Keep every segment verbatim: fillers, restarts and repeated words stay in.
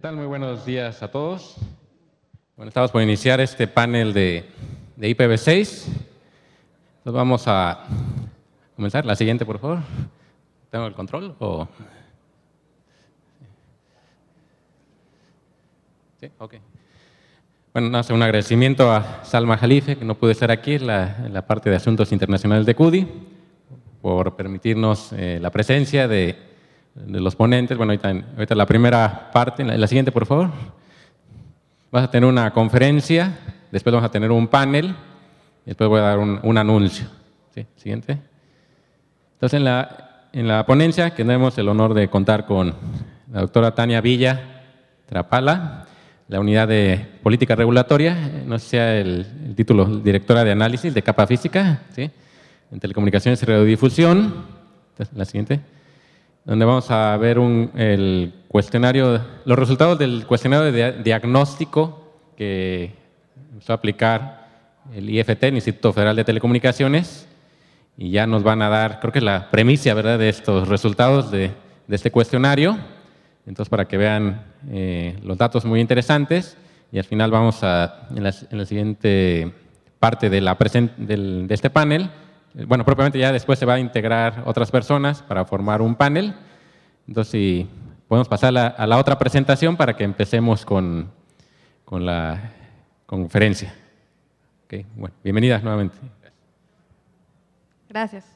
tal? Muy buenos días a todos. Bueno, estamos por iniciar este panel de, de I P v seis. Entonces vamos a comenzar. La siguiente, por favor. ¿Tengo el control? ¿O? Sí, ok. Bueno, no, un agradecimiento a Salma Jalife, que no pudo estar aquí en la, en la parte de Asuntos Internacionales de C U D I, por permitirnos eh, la presencia de, de los ponentes. Bueno, ahorita, ahorita la primera parte, la, la siguiente, por favor. Vas a tener una conferencia, después vamos a tener un panel, y después voy a dar un, un anuncio. ¿Sí? Siguiente. Entonces, en la, en la ponencia tenemos el honor de contar con la doctora Tania Villa Trapala, la unidad de política regulatoria, no sé si sea el, el título, directora de análisis de capa física, ¿sí? En telecomunicaciones y radiodifusión. Entonces, la siguiente. Donde vamos a ver un, el cuestionario, los resultados del cuestionario de diagnóstico que empezó a aplicar el I F T, el Instituto Federal de Telecomunicaciones, y ya nos van a dar, creo que es la premisa, ¿verdad?, de estos resultados de, de este cuestionario. Entonces, para que vean eh, los datos muy interesantes, y al final vamos a, en la, en la siguiente parte de, la present, del, de este panel, bueno, propiamente ya después se va a integrar otras personas para formar un panel. Entonces, si podemos pasar a la, a la otra presentación para que empecemos con, con la conferencia. Okay, bueno, bienvenidas nuevamente. Gracias.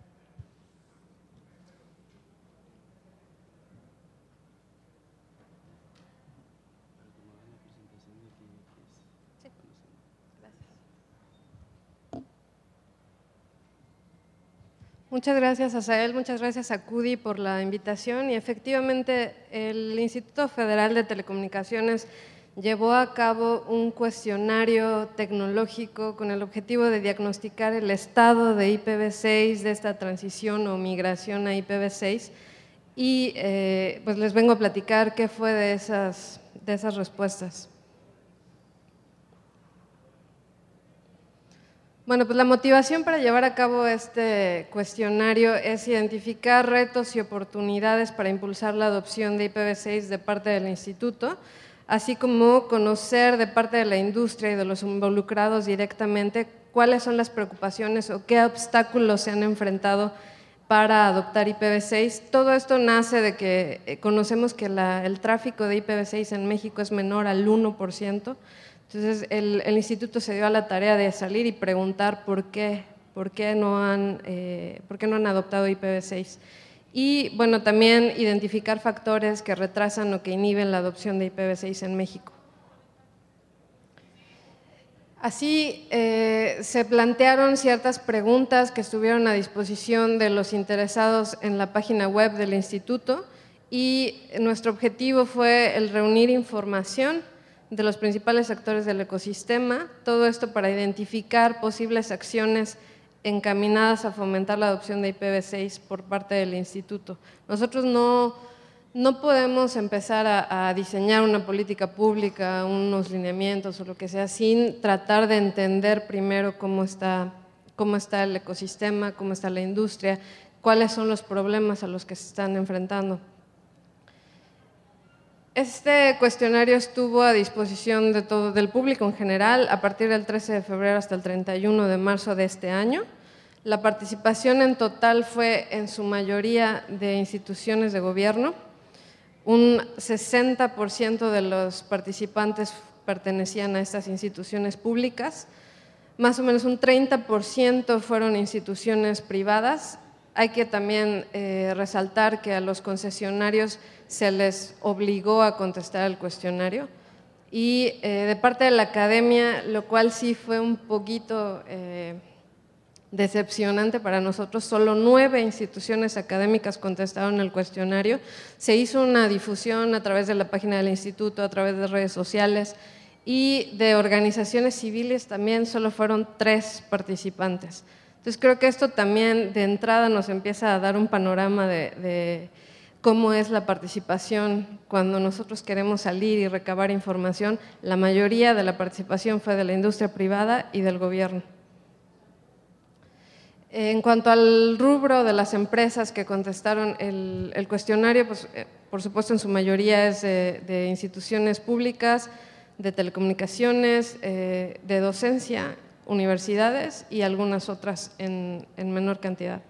Muchas gracias, Asael, muchas gracias a C U D I por la invitación, y efectivamente el Instituto Federal de Telecomunicaciones llevó a cabo un cuestionario tecnológico con el objetivo de diagnosticar el estado de I P v seis, de esta transición o migración a I P v seis, y eh, pues les vengo a platicar qué fue de esas, de esas respuestas. Bueno, pues la motivación para llevar a cabo este cuestionario es identificar retos y oportunidades para impulsar la adopción de I P v seis de parte del instituto, así como conocer de parte de la industria y de los involucrados directamente cuáles son las preocupaciones o qué obstáculos se han enfrentado para adoptar I P v seis. Todo esto nace de que conocemos que la, el tráfico de I P v seis en México es menor al uno por ciento. Entonces, el, el instituto se dio a la tarea de salir y preguntar por qué, por qué no han, eh, por qué no han adoptado I P v seis. Y, bueno, también identificar factores que retrasan o que inhiben la adopción de I P v seis en México. Así, eh, se plantearon ciertas preguntas que estuvieron a disposición de los interesados en la página web del instituto, y nuestro objetivo fue el reunir información de los principales actores del ecosistema, todo esto para identificar posibles acciones encaminadas a fomentar la adopción de I P v seis por parte del instituto. Nosotros no, no podemos empezar a, a diseñar una política pública, unos lineamientos o lo que sea, sin tratar de entender primero cómo está, cómo está el ecosistema, cómo está la industria, cuáles son los problemas a los que se están enfrentando. Este cuestionario estuvo a disposición de todo, del público en general a partir del trece de febrero hasta el treinta y uno de marzo de este año. La participación en total fue en su mayoría de instituciones de gobierno. Un sesenta por ciento de los participantes pertenecían a estas instituciones públicas, más o menos un treinta por ciento fueron instituciones privadas. Hay que también eh, resaltar que a los concesionarios se les obligó a contestar el cuestionario, y eh, de parte de la academia, lo cual sí fue un poquito eh, decepcionante para nosotros, solo nueve instituciones académicas contestaron el cuestionario. Se hizo una difusión a través de la página del instituto, a través de redes sociales, y de organizaciones civiles también solo fueron tres participantes. Entonces, creo que esto también de entrada nos empieza a dar un panorama de, de cómo es la participación cuando nosotros queremos salir y recabar información. La mayoría de la participación fue de la industria privada y del gobierno. En cuanto al rubro de las empresas que contestaron el, el cuestionario, pues, eh, por supuesto en su mayoría es de, de instituciones públicas, de telecomunicaciones, eh, de docencia, universidades y algunas otras en, en menor cantidad.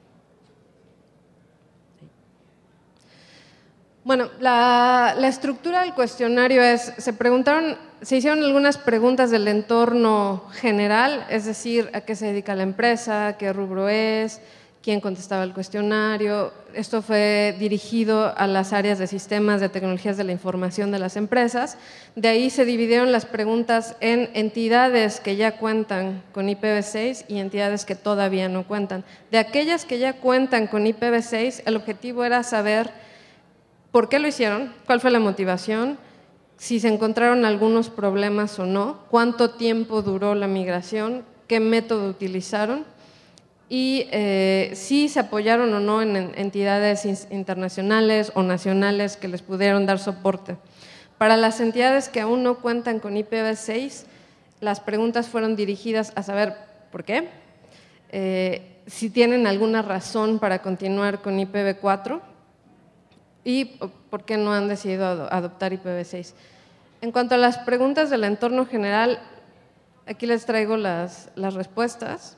Bueno, la, la estructura del cuestionario es, se preguntaron, se hicieron algunas preguntas del entorno general, es decir, a qué se dedica la empresa, qué rubro es, quién contestaba el cuestionario. Esto fue dirigido a las áreas de sistemas de tecnologías de la información de las empresas. De ahí se dividieron las preguntas en entidades que ya cuentan con I P v seis y entidades que todavía no cuentan. De aquellas que ya cuentan con I P v seis, el objetivo era saber por qué lo hicieron, cuál fue la motivación, si se encontraron algunos problemas o no, cuánto tiempo duró la migración, qué método utilizaron y eh, si se apoyaron o no en entidades internacionales o nacionales que les pudieron dar soporte. Para las entidades que aún no cuentan con I P v seis, las preguntas fueron dirigidas a saber por qué, eh, si tienen alguna razón para continuar con I P v cuatro, y por qué no han decidido adoptar I P v seis. En cuanto a las preguntas del entorno general, aquí les traigo las, las respuestas.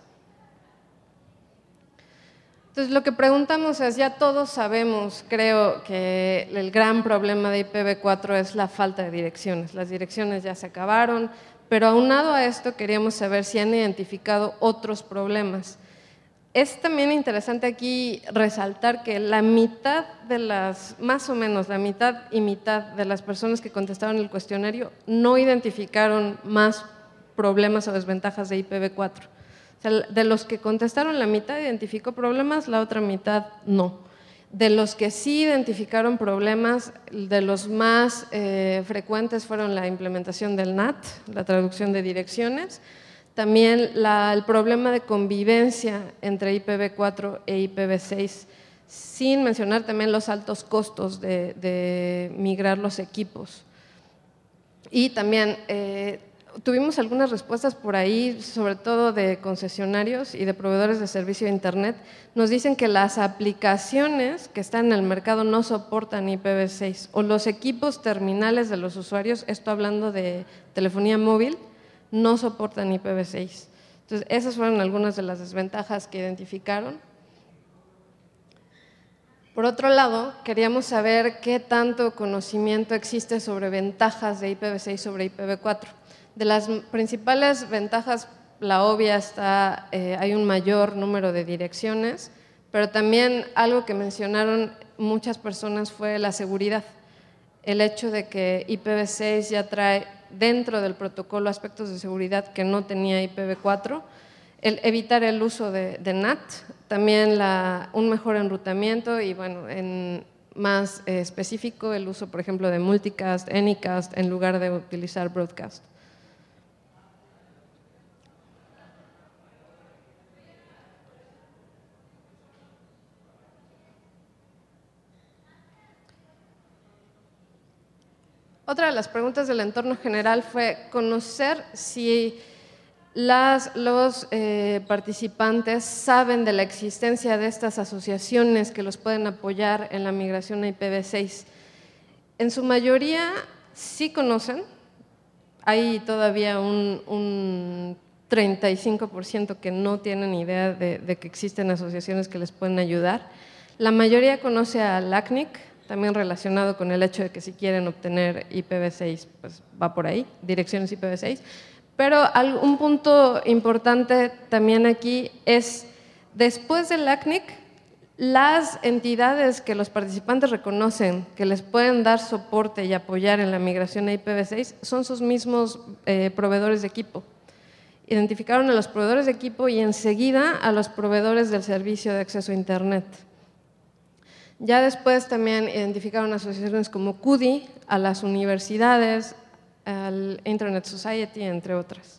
Entonces, lo que preguntamos es, ya todos sabemos, creo, que el gran problema de I P v cuatro es la falta de direcciones. Las direcciones ya se acabaron, pero aunado a esto queríamos saber si han identificado otros problemas. Es también interesante aquí resaltar que la mitad de las, más o menos la mitad y mitad de las personas que contestaron el cuestionario no identificaron más problemas o desventajas de I P v cuatro. O sea, de los que contestaron, la mitad identificó problemas, la otra mitad no. De los que sí identificaron problemas, de los más eh, frecuentes fueron la implementación del N A T, la traducción de direcciones. También la, el problema de convivencia entre I P v cuatro e I P v seis, sin mencionar también los altos costos de, de migrar los equipos. Y también eh, tuvimos algunas respuestas por ahí, sobre todo de concesionarios y de proveedores de servicio de Internet. Nos dicen que las aplicaciones que están en el mercado no soportan I P v seis o los equipos terminales de los usuarios, esto hablando de telefonía móvil, no soportan I P v seis. Entonces, esas fueron algunas de las desventajas que identificaron. Por otro lado, queríamos saber qué tanto conocimiento existe sobre ventajas de I P v seis sobre I P v cuatro. De las principales ventajas, la obvia está, eh, hay un mayor número de direcciones, pero también algo que mencionaron muchas personas fue la seguridad. El hecho de que I P v seis ya trae dentro del protocolo aspectos de seguridad que no tenía I P v cuatro, el evitar el uso de, de N A T, también la, un mejor enrutamiento y, bueno, en más eh, específico, el uso, por ejemplo, de multicast, anycast, en lugar de utilizar broadcast. Otra de las preguntas del entorno general fue conocer si las, los eh, participantes saben de la existencia de estas asociaciones que los pueden apoyar en la migración a I P v seis. En su mayoría sí conocen, hay todavía un, un treinta y cinco por ciento que no tienen idea de, de que existen asociaciones que les pueden ayudar. La mayoría conoce al A C N I C, también relacionado con el hecho de que si quieren obtener I P v seis, pues va por ahí, direcciones I P v seis. Pero un punto importante también aquí es, después del A C N I C, las entidades que los participantes reconocen que les pueden dar soporte y apoyar en la migración a I P v seis son sus mismos eh, proveedores de equipo. Identificaron a los proveedores de equipo y enseguida a los proveedores del servicio de acceso a Internet. Ya después también identificaron asociaciones como C U D I, a las universidades, al Internet Society, entre otras.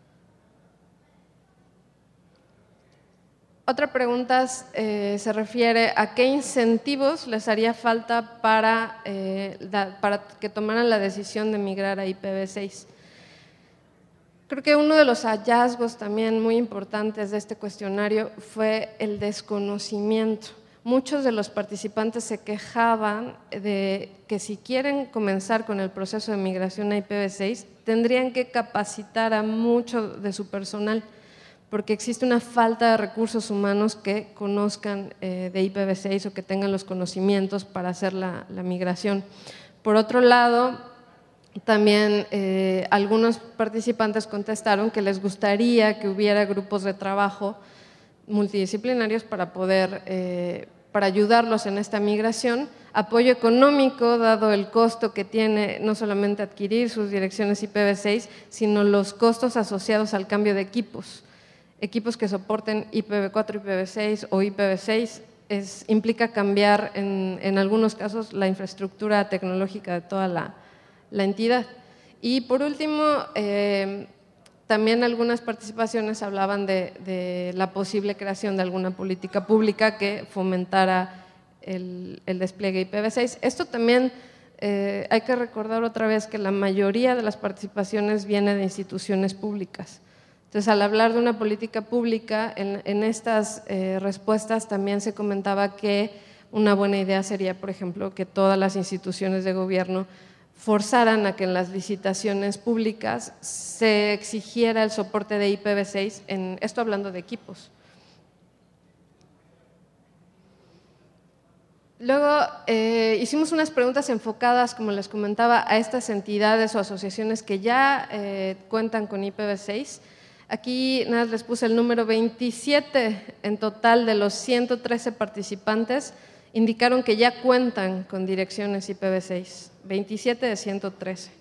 Otra pregunta eh, se refiere a qué incentivos les haría falta para, eh, da, para que tomaran la decisión de migrar a I P v seis. Creo que uno de los hallazgos también muy importantes de este cuestionario fue el desconocimiento. Muchos de los participantes se quejaban de que si quieren comenzar con el proceso de migración a I P v seis, tendrían que capacitar a mucho de su personal, porque existe una falta de recursos humanos que conozcan eh, de I P v seis o que tengan los conocimientos para hacer la, la migración. Por otro lado, también eh, algunos participantes contestaron que les gustaría que hubiera grupos de trabajo multidisciplinarios para poder, eh, para ayudarlos en esta migración, apoyo económico, dado el costo que tiene no solamente adquirir sus direcciones I P v seis, sino los costos asociados al cambio de equipos. Equipos que soporten I P v cuatro, I P v seis o I P v seis es, implica cambiar en, en algunos casos la infraestructura tecnológica de toda la, la entidad. Y por último, eh, también algunas participaciones hablaban de, de la posible creación de alguna política pública que fomentara el, el despliegue I P v seis. Esto también eh, hay que recordar otra vez que la mayoría de las participaciones viene de instituciones públicas. Entonces, al hablar de una política pública, en, en estas eh, respuestas también se comentaba que una buena idea sería, por ejemplo, que todas las instituciones de gobierno forzaran a que en las licitaciones públicas se exigiera el soporte de I P v seis, en, esto hablando de equipos. Luego eh, hicimos unas preguntas enfocadas, como les comentaba, a estas entidades o asociaciones que ya eh, cuentan con I P v seis. Aquí nada, les puse el número veintisiete en total de los ciento trece participantes, indicaron que ya cuentan con direcciones I P v seis, veintisiete de ciento trece.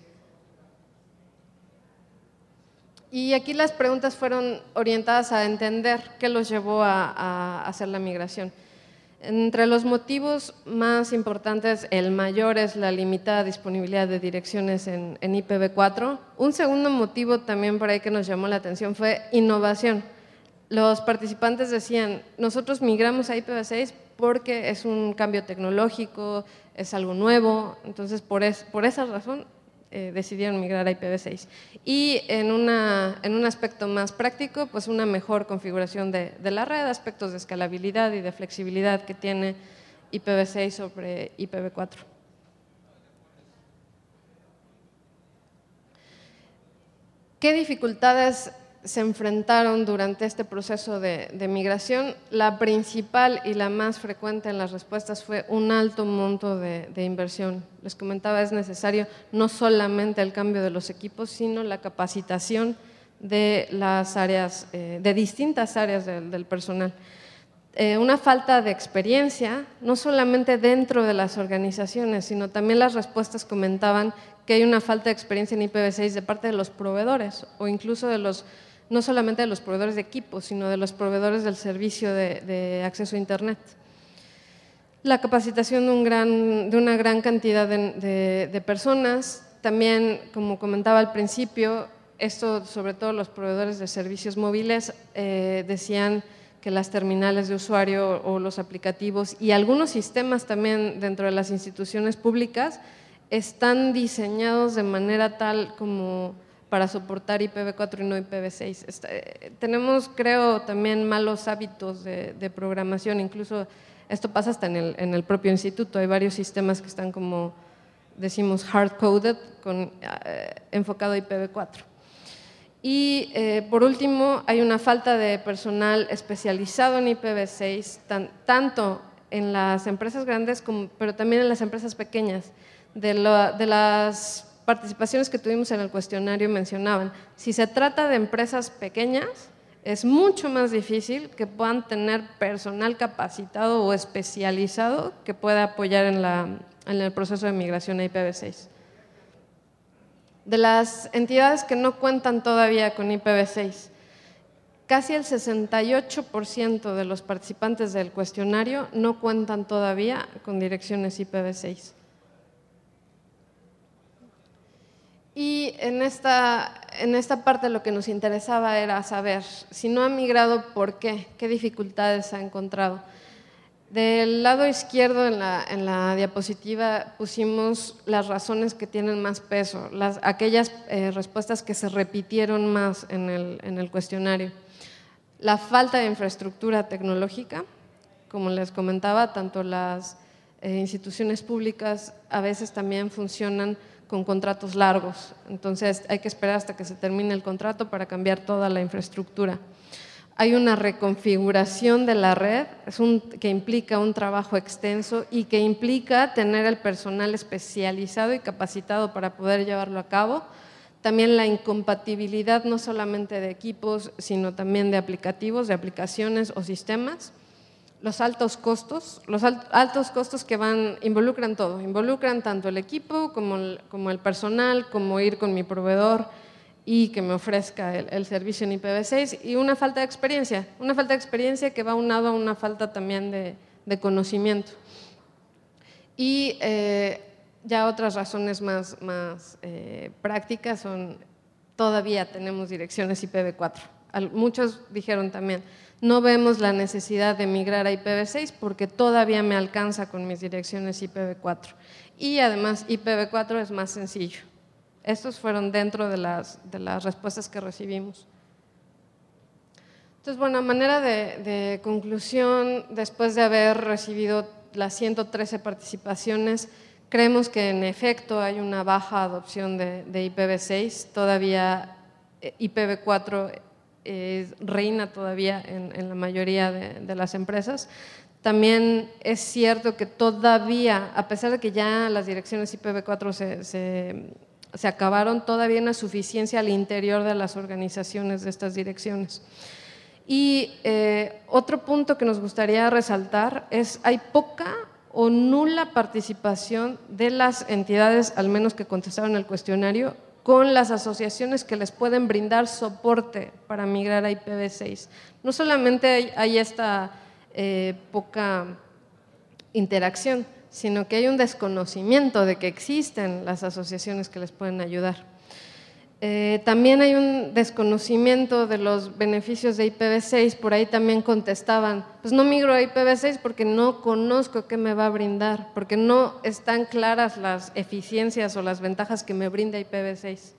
Y aquí las preguntas fueron orientadas a entender qué los llevó a, a hacer la migración. Entre los motivos más importantes, el mayor es la limitada disponibilidad de direcciones en, en I P v cuatro. Un segundo motivo también por ahí que nos llamó la atención fue innovación. Los participantes decían, nosotros migramos a I P v seis porque es un cambio tecnológico, es algo nuevo, entonces por, es, por esa razón eh, decidieron migrar a I P v seis. Y en, una, en un aspecto más práctico, pues una mejor configuración de, de la red, aspectos de escalabilidad y de flexibilidad que tiene I P v seis sobre I P v cuatro. ¿Qué dificultades se enfrentaron durante este proceso de, de migración? La principal y la más frecuente en las respuestas fue un alto monto de, de inversión. Les comentaba, es necesario no solamente el cambio de los equipos, sino la capacitación de las áreas, eh, de distintas áreas del, del personal. Eh, una falta de experiencia, no solamente dentro de las organizaciones, sino también las respuestas comentaban que hay una falta de experiencia en I P v seis de parte de los proveedores o incluso de los no solamente de los proveedores de equipos, sino de los proveedores del servicio de, de acceso a Internet. La capacitación de, un gran, de una gran cantidad de, de, de personas, también, como comentaba al principio, esto sobre todo los proveedores de servicios móviles eh, decían que las terminales de usuario o los aplicativos y algunos sistemas también dentro de las instituciones públicas están diseñados de manera tal como para soportar I P v cuatro y no I P v seis. Está, eh, tenemos, creo, también malos hábitos de, de programación, incluso esto pasa hasta en el, en el propio instituto, hay varios sistemas que están como, decimos, hard-coded, con, eh, enfocado a I P v cuatro. Y eh, por último, hay una falta de personal especializado en I P v seis, tan, tanto en las empresas grandes, como, pero también en las empresas pequeñas. De, lo, de las participaciones que tuvimos en el cuestionario mencionaban, si se trata de empresas pequeñas, es mucho más difícil que puedan tener personal capacitado o especializado que pueda apoyar en, la, en el proceso de migración a I P v seis. De las entidades que no cuentan todavía con I P v seis, casi el sesenta y ocho por ciento de los participantes del cuestionario no cuentan todavía con direcciones I P v seis. Y en esta, en esta parte lo que nos interesaba era saber, si no ha migrado, ¿por qué? ¿Qué dificultades ha encontrado? Del lado izquierdo en la, en la diapositiva pusimos las razones que tienen más peso, las, aquellas eh, respuestas que se repitieron más en el, en el cuestionario. La falta de infraestructura tecnológica, como les comentaba, tanto las eh, instituciones públicas a veces también funcionan con contratos largos, entonces hay que esperar hasta que se termine el contrato para cambiar toda la infraestructura. Hay una reconfiguración de la red es un, que implica un trabajo extenso y que implica tener el personal especializado y capacitado para poder llevarlo a cabo. También la incompatibilidad no solamente de equipos, sino también de aplicativos, de aplicaciones o sistemas. Los altos costos, los altos costos que van, involucran todo, involucran tanto el equipo como el, como el personal, como ir con mi proveedor y que me ofrezca el, el servicio en I P v seis, y una falta de experiencia, una falta de experiencia que va unado a una falta también de, de conocimiento. Y eh, ya otras razones más, más eh, prácticas son, todavía tenemos direcciones I P v cuatro. Muchos dijeron también, no vemos la necesidad de migrar a I P v seis porque todavía me alcanza con mis direcciones I P v cuatro. Y además I P v cuatro es más sencillo. Estos fueron dentro de las, de las respuestas que recibimos. Entonces, bueno, a manera de, de conclusión, después de haber recibido las ciento trece participaciones, creemos que en efecto hay una baja adopción de, de I P v seis, todavía I P v cuatro eh, reina todavía en, en la mayoría de, de las empresas. También es cierto que todavía, a pesar de que ya las direcciones I P v cuatro se, se se acabaron, todavía hay una suficiencia al interior de las organizaciones de estas direcciones. Y eh, otro punto que nos gustaría resaltar es hay poca o nula participación de las entidades, al menos que contestaron el cuestionario, con las asociaciones que les pueden brindar soporte para migrar a I P v seis. No solamente hay, hay esta eh, poca interacción, sino que hay un desconocimiento de que existen las asociaciones que les pueden ayudar. Eh, también hay un desconocimiento de los beneficios de I P v seis, por ahí también contestaban, pues no migro a I P v seis porque no conozco qué me va a brindar, porque no están claras las eficiencias o las ventajas que me brinda I P v seis.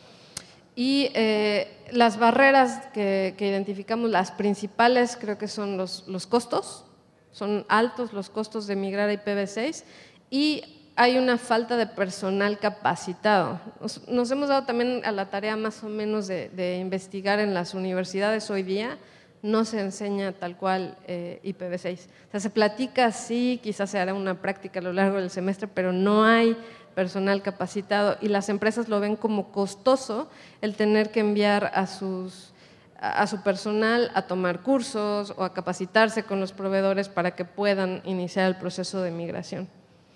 Y eh, las barreras que, que identificamos, las principales creo que son los, los costos, son altos los costos de migrar a I P v seis y hay una falta de personal capacitado. Nos, nos hemos dado también a la tarea más o menos de, de investigar en las universidades hoy día, no se enseña tal cual eh, I P v seis. O sea, se platica sí, quizás se hará una práctica a lo largo del semestre, pero no hay personal capacitado y las empresas lo ven como costoso el tener que enviar a sus a su personal a tomar cursos o a capacitarse con los proveedores para que puedan iniciar el proceso de migración.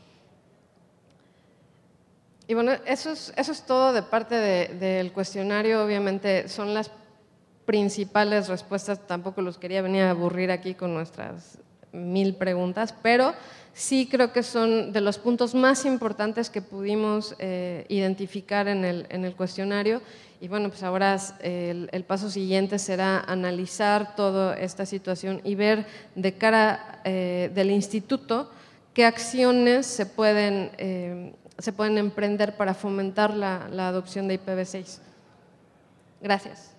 Y bueno, eso es, eso es todo de parte de, del cuestionario. Obviamente son las principales respuestas, tampoco los quería venir a aburrir aquí con nuestras mil preguntas, pero sí creo que son de los puntos más importantes que pudimos eh, identificar en el, en el cuestionario. Y bueno, pues ahora el, el paso siguiente será analizar toda esta situación y ver de cara eh, del instituto qué acciones se pueden, eh, se pueden emprender para fomentar la, la adopción de I P v seis. Gracias.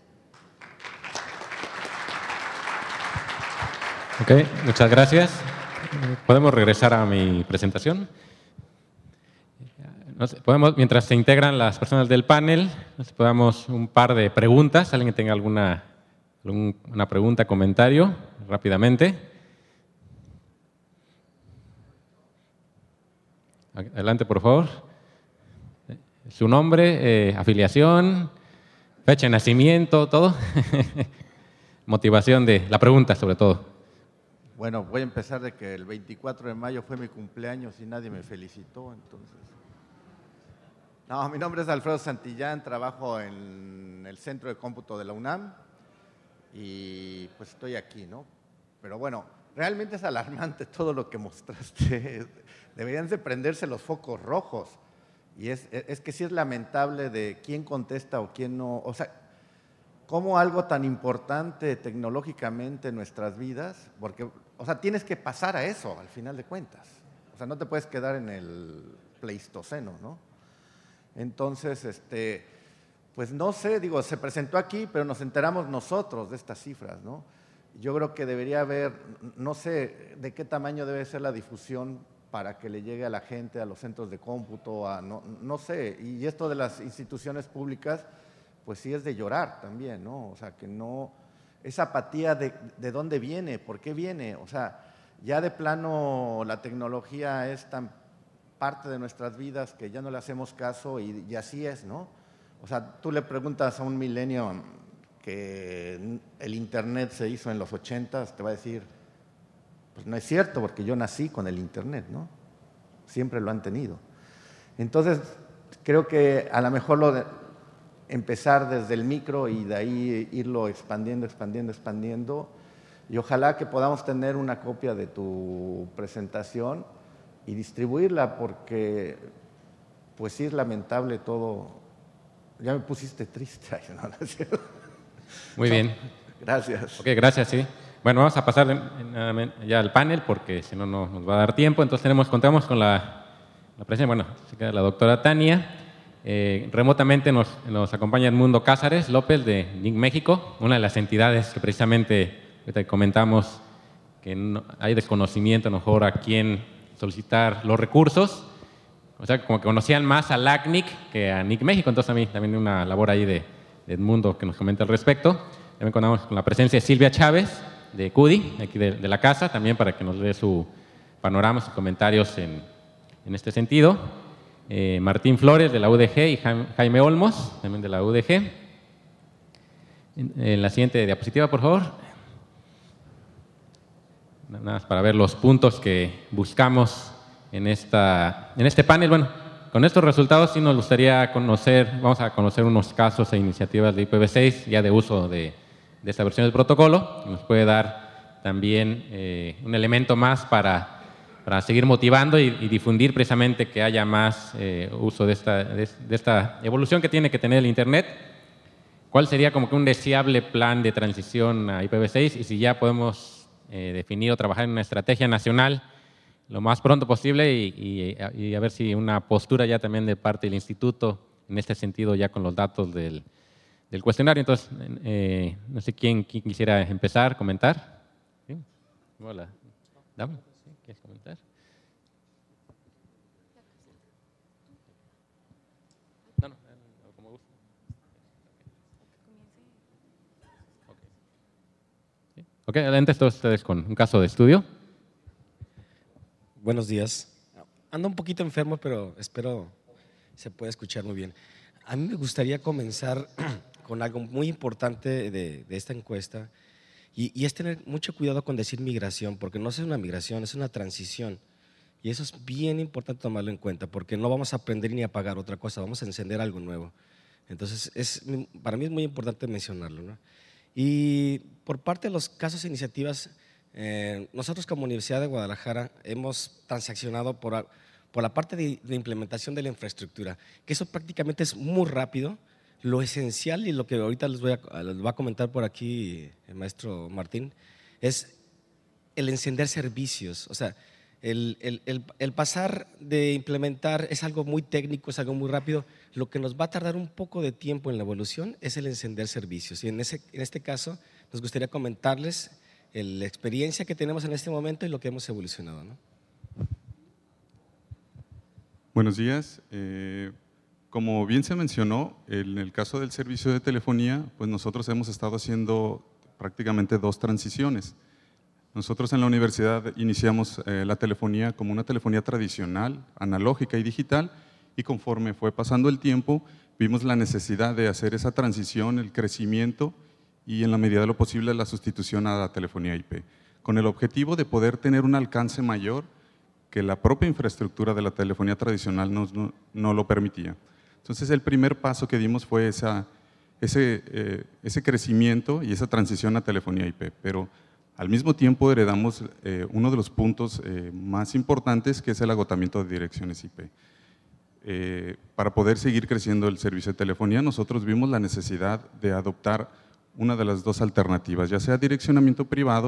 Ok, muchas gracias. ¿Podemos regresar a mi presentación? No sé, podemos, mientras se integran las personas del panel, nos podamos un par de preguntas. ¿Alguien que tenga alguna una pregunta, comentario? Rápidamente. Adelante, por favor. Su nombre, eh, afiliación, fecha de nacimiento, todo. Motivación de la pregunta, sobre todo. Bueno, voy a empezar de que el veinticuatro de mayo fue mi cumpleaños y nadie me felicitó, entonces… No, mi nombre es Alfredo Santillán, trabajo en el Centro de Cómputo de la UNAM y pues estoy aquí, ¿no? Pero bueno, realmente es alarmante todo lo que mostraste. Deberían de prenderse los focos rojos y es, es que sí es lamentable de quién contesta o quién no. O sea, cómo algo tan importante tecnológicamente en nuestras vidas, porque o sea, tienes que pasar a eso al final de cuentas. O sea, no te puedes quedar en el Pleistoceno, ¿no? Entonces, este, pues no sé, digo, se presentó aquí, pero nos enteramos nosotros de estas cifras, ¿no? Yo creo que debería haber, no sé de qué tamaño debe ser la difusión para que le llegue a la gente, a los centros de cómputo, a, no, no sé, y esto de las instituciones públicas, pues sí es de llorar también, ¿no? O sea, que no, esa apatía de, de dónde viene, por qué viene, o sea, ya de plano la tecnología es tan parte de nuestras vidas que ya no le hacemos caso y, y así es, ¿no? O sea, tú le preguntas a un milenio que el internet se hizo en los ochentas, te va a decir, pues no es cierto, porque yo nací con el internet, ¿no? Siempre lo han tenido. Entonces, creo que a lo mejor lo de empezar desde el micro y de ahí irlo expandiendo, expandiendo, expandiendo, y ojalá que podamos tener una copia de tu presentación y distribuirla, porque pues sí es lamentable todo. Ya me pusiste triste. Ay, no, no es cierto. Muy bien. Gracias. Ok, gracias, sí. Bueno, vamos a pasar ya al panel porque si no, no nos va a dar tiempo. Entonces tenemos, contamos con la, la presencia, bueno, se queda la doctora Tania. Eh, remotamente nos, nos acompaña Edmundo Cázares López de N I C México, una de las entidades que precisamente ahorita comentamos que no, hay desconocimiento a lo mejor a quién solicitar los recursos. O sea, como que conocían más a L A C N I C que a N I C México, entonces también, también una labor ahí de, de Edmundo que nos comenta al respecto. También contamos con la presencia de Silvia Chávez, de C U D I, aquí de, de la casa, también para que nos dé su panorama, sus comentarios en, en este sentido. Eh, Martín Flores, de la U D G, y Jaime Olmos, también de la U D G. En, en la siguiente diapositiva, por favor. Nada más para ver los puntos que buscamos en, esta, en este panel. Bueno, con estos resultados sí nos gustaría conocer, vamos a conocer unos casos e iniciativas de I P v seis ya de uso de, de esta versión del protocolo. Nos puede dar también eh, un elemento más para, para seguir motivando y, y difundir precisamente que haya más eh, uso de esta, de, de esta evolución que tiene que tener el Internet. ¿Cuál sería como que un deseable plan de transición a I P v seis? Y si ya podemos eh, definir o trabajar en una estrategia nacional lo más pronto posible y, y, y a ver si una postura ya también de parte del instituto en este sentido ya con los datos del, del cuestionario. Entonces, eh, no sé quién, quién quisiera empezar, comentar. ¿Sí? Hola. Dame. ¿Sí? ¿Quieres comentar? No, no, como gusto. Okay. Ok, adelante todos ustedes con un caso de estudio. Buenos días. Ando un poquito enfermo, pero espero se pueda escuchar muy bien. A mí me gustaría comenzar con algo muy importante de, de esta encuesta y, y es tener mucho cuidado con decir migración, porque no es una migración, es una transición. Y eso es bien importante tomarlo en cuenta, porque no vamos a aprender ni a apagar otra cosa, vamos a encender algo nuevo. Entonces, es, para mí es muy importante mencionarlo, ¿no? Y por parte de los casos e iniciativas, Eh, nosotros como Universidad de Guadalajara hemos transaccionado por, por la parte de, de implementación de la infraestructura, que eso prácticamente es muy rápido. Lo esencial y lo que ahorita les voy a, les voy a comentar por aquí el maestro Martín es el encender servicios. O sea, el, el, el, el pasar de implementar es algo muy técnico, es algo muy rápido. Lo que nos va a tardar un poco de tiempo en la evolución es el encender servicios. Y en, ese, en este caso nos gustaría comentarles la experiencia que tenemos en este momento y lo que hemos evolucionado, ¿no? Buenos días. Eh, como bien se mencionó, en el caso del servicio de telefonía, pues nosotros hemos estado haciendo prácticamente dos transiciones. Nosotros en la universidad iniciamos eh, la telefonía como una telefonía tradicional, analógica y digital, y conforme fue pasando el tiempo, vimos la necesidad de hacer esa transición, el crecimiento y en la medida de lo posible la sustitución a la telefonía I P, con el objetivo de poder tener un alcance mayor que la propia infraestructura de la telefonía tradicional nos, no, no lo permitía. Entonces el primer paso que dimos fue esa, ese, eh, ese crecimiento y esa transición a telefonía I P, pero al mismo tiempo heredamos eh, uno de los puntos eh, más importantes, que es el agotamiento de direcciones I P. Eh, para poder seguir creciendo el servicio de telefonía, nosotros vimos la necesidad de adoptar una de las dos alternativas, ya sea direccionamiento privado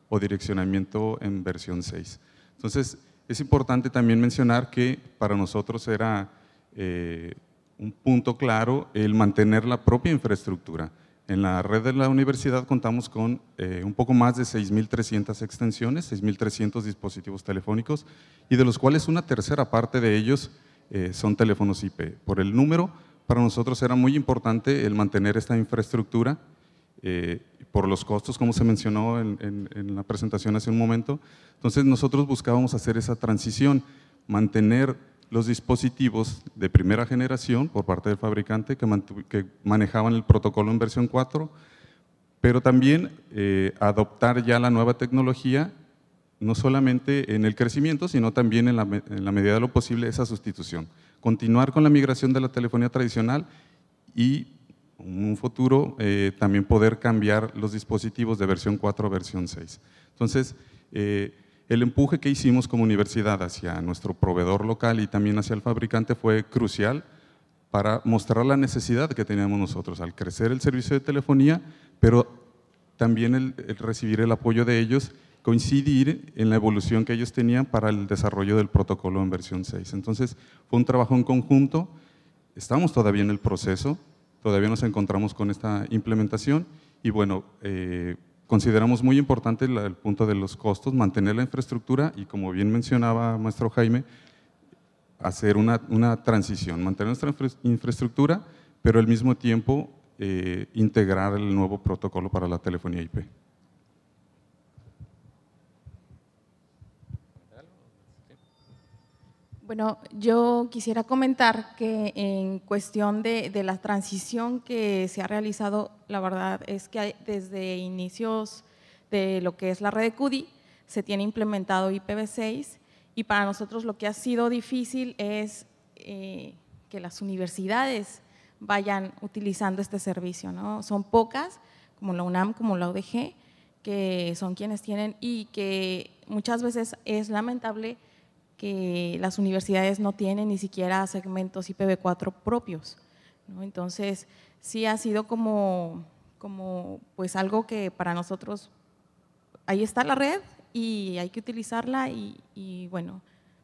o direccionamiento en versión seis. Entonces, es importante también mencionar que para nosotros era eh, un punto claro el mantener la propia infraestructura. En la red de la universidad contamos con eh, un poco más de seis mil trescientas extensiones, seis mil trescientos dispositivos telefónicos, y de los cuales una tercera parte de ellos eh, son teléfonos I P. Por el número, para nosotros era muy importante el mantener esta infraestructura, eh, por los costos, como se mencionó en, en, en la presentación hace un momento. Entonces nosotros buscábamos hacer esa transición, mantener los dispositivos de primera generación por parte del fabricante que, que manejaban el protocolo en versión cuatro, pero también eh, adoptar ya la nueva tecnología, no solamente en el crecimiento, sino también en la, en la medida de lo posible esa sustitución. Continuar con la migración de la telefonía tradicional y en un futuro eh, también poder cambiar los dispositivos de versión cuatro a versión seis. Entonces, eh, el empuje que hicimos como universidad hacia nuestro proveedor local y también hacia el fabricante fue crucial para mostrar la necesidad que teníamos nosotros al crecer el servicio de telefonía, pero también el, el recibir el apoyo de ellos, coincidir en la evolución que ellos tenían para el desarrollo del protocolo en versión seis. Entonces, fue un trabajo en conjunto, estamos todavía en el proceso, todavía nos encontramos con esta implementación y bueno, eh, consideramos muy importante el, el punto de los costos, mantener la infraestructura y, como bien mencionaba maestro Jaime, hacer una, una transición, mantener nuestra infra infraestructura, pero al mismo tiempo eh, integrar el nuevo protocolo para la telefonía I P. Bueno, yo quisiera comentar que en cuestión de, de la transición que se ha realizado, la verdad es que desde inicios de lo que es la red de CUDI se tiene implementado I P v seis y para nosotros lo que ha sido difícil es eh, que las universidades vayan utilizando este servicio, ¿no? Son pocas, como la UNAM, como la U D G, que son quienes tienen y que muchas veces es lamentable que las universidades no tienen ni siquiera segmentos I P v cuatro propios, ¿no? Entonces, sí ha sido como, como pues algo que para nosotros, ahí está la red y hay que utilizarla y, y bueno.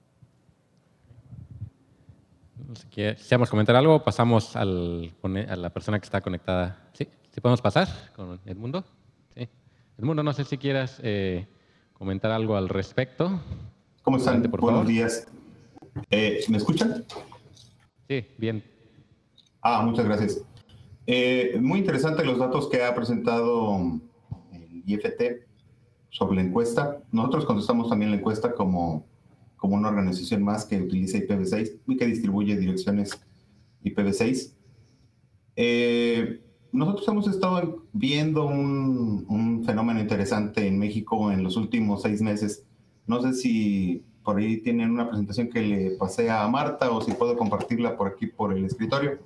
Si quisiéramos comentar algo, pasamos al, a la persona que está conectada. ¿Sí? ¿Sí podemos pasar con Edmundo? Sí. Edmundo, no sé si quieras eh, comentar algo al respecto. ¿Cómo están? Adelante, por Buenos favor. días. Eh, ¿Me escuchan? Sí, bien. Ah, muchas gracias. Eh, muy interesante los datos que ha presentado el I F T sobre la encuesta. Nosotros contestamos también la encuesta como, como una organización más que utiliza I P v seis y que distribuye direcciones I P v seis. Eh, nosotros hemos estado viendo un, un fenómeno interesante en México en los últimos seis meses. No sé si por ahí tienen una presentación que le pasé a Marta o si puedo compartirla por aquí por el escritorio.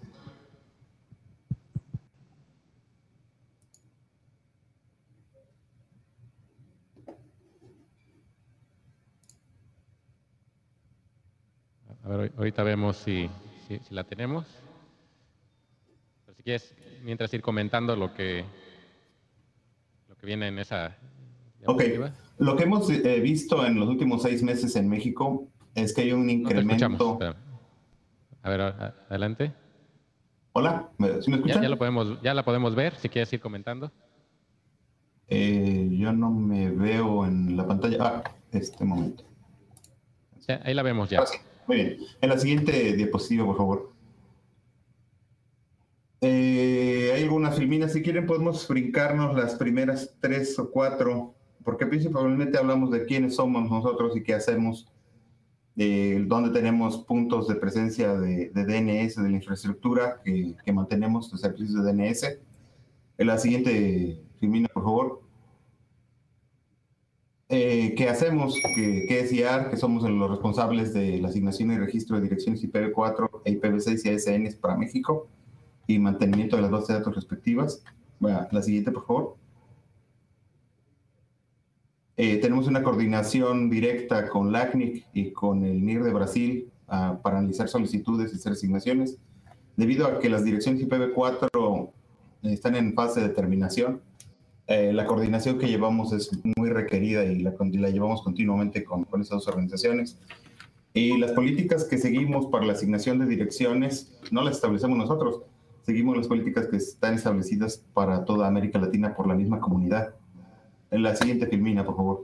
A ver, ahorita vemos si, si, si la tenemos. Pero si quieres, mientras ir comentando lo que, lo que viene en esa… Ok, lo que hemos eh, visto en los últimos seis meses en México es que hay un incremento… No a ver, a, adelante. Hola, ¿sí me escuchan? Ya, ya, lo podemos, ya la podemos ver, si quieres ir comentando. Eh, yo no me veo en la pantalla. Ah, este momento. Sí, ahí la vemos ya. Ah, sí. Muy bien. En la siguiente diapositiva, por favor. Eh, hay algunas filminas. Si quieren, podemos brincarnos las primeras tres o cuatro, porque principalmente hablamos de quiénes somos nosotros y qué hacemos, de dónde tenemos puntos de presencia de, de D N S, de la infraestructura que, que mantenemos, de servicios de D N S. En la siguiente filmina, por favor. Eh, ¿Qué hacemos? ¿Qué, qué es I A R? Que somos los responsables de la asignación y registro de direcciones I P v cuatro e I P v seis y A S Ns para México y mantenimiento de las bases de datos respectivas. Bueno, la siguiente, por favor. Eh, tenemos una coordinación directa con la A C N I C y con el N I R de Brasil uh, para analizar solicitudes y hacer asignaciones. Debido a que las direcciones I P v cuatro están en fase de terminación, Eh, la coordinación que llevamos es muy requerida y la, la llevamos continuamente con, con esas dos organizaciones. Y las políticas que seguimos para la asignación de direcciones no las establecemos nosotros, seguimos las políticas que están establecidas para toda América Latina por la misma comunidad. En la siguiente filmina, por favor.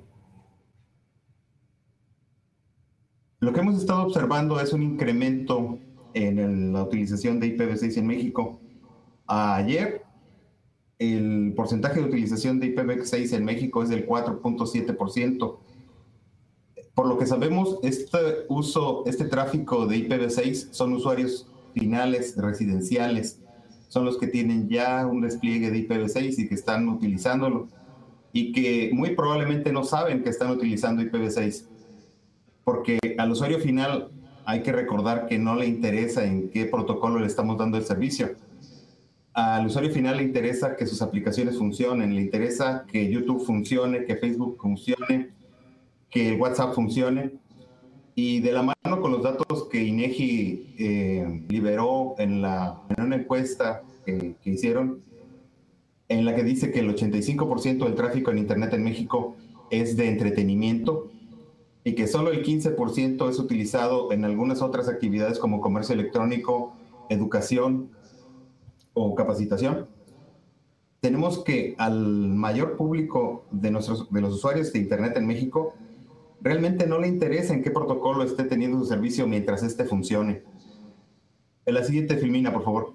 Lo que hemos estado observando es un incremento en el, la utilización de I P v seis en México. Ayer, el porcentaje de utilización de I P v seis en México es del cuatro punto siete por ciento. Por lo que sabemos, este uso, este tráfico de I P v seis son usuarios finales residenciales, son los que tienen ya un despliegue de I P v seis y que están utilizándolo, y que muy probablemente no saben que están utilizando I P v seis, porque al usuario final hay que recordar que no le interesa en qué protocolo le estamos dando el servicio. Al usuario final le interesa que sus aplicaciones funcionen, le interesa que YouTube funcione, que Facebook funcione, que WhatsApp funcione, y de la mano con los datos que INEGI eh, liberó en, la, en una encuesta que, que hicieron, en la que dice que el ochenta y cinco por ciento del tráfico en Internet en México es de entretenimiento y que solo el quince por ciento es utilizado en algunas otras actividades como comercio electrónico, educación o capacitación. Tenemos que al mayor público de, nuestros, de los usuarios de Internet en México realmente no le interesa en qué protocolo esté teniendo su servicio mientras este funcione. En la siguiente filmina, por favor.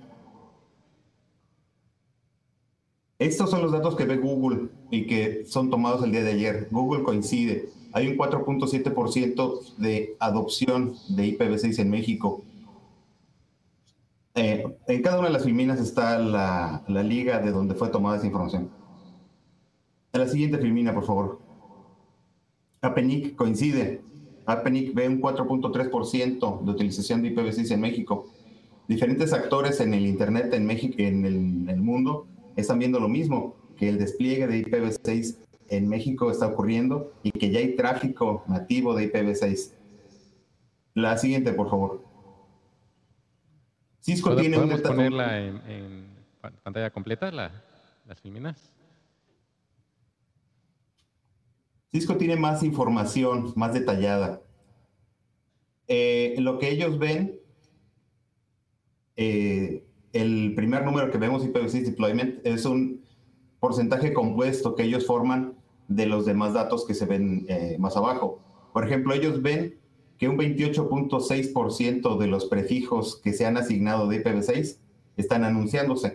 Estos son los datos que ve Google y que son tomados el día de ayer. Google coincide. Hay un cuatro punto siete por ciento de adopción de I P v seis en México. Eh, en cada una de las filminas está la, la liga de donde fue tomada esa información. En la siguiente filmina, por favor. Apenic coincide. Apenic ve un cuatro punto tres por ciento de utilización de I P v seis en México. Diferentes actores en el Internet en México, en el, en el mundo, están viendo lo mismo, que el despliegue de I P v seis en México está ocurriendo y que ya hay tráfico nativo de I P v seis. La siguiente, por favor. Cisco tiene un... ¿Podemos ponerla en, en pantalla completa, la, las filminas? Cisco tiene más información, más detallada. Eh, lo que ellos ven, eh, el primer número que vemos, I P v seis Deployment, es un porcentaje compuesto que ellos forman de los demás datos que se ven eh, más abajo. Por ejemplo, ellos ven que un veintiocho punto seis por ciento de los prefijos que se han asignado de I P v seis están anunciándose.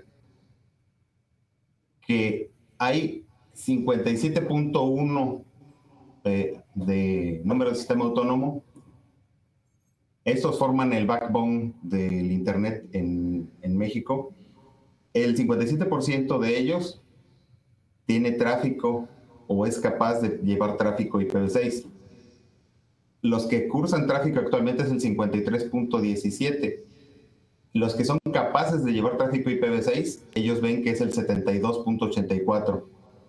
Que hay cincuenta y siete punto uno eh, de número de sistema autónomo. Estos forman el backbone del Internet en, en México. El cincuenta y siete por ciento de ellos tiene tráfico o es capaz de llevar tráfico I P v seis. Los que cursan tráfico actualmente es el cincuenta y tres punto diecisiete. Los que son capaces de llevar tráfico I P v seis, ellos ven que es el setenta y dos punto ochenta y cuatro.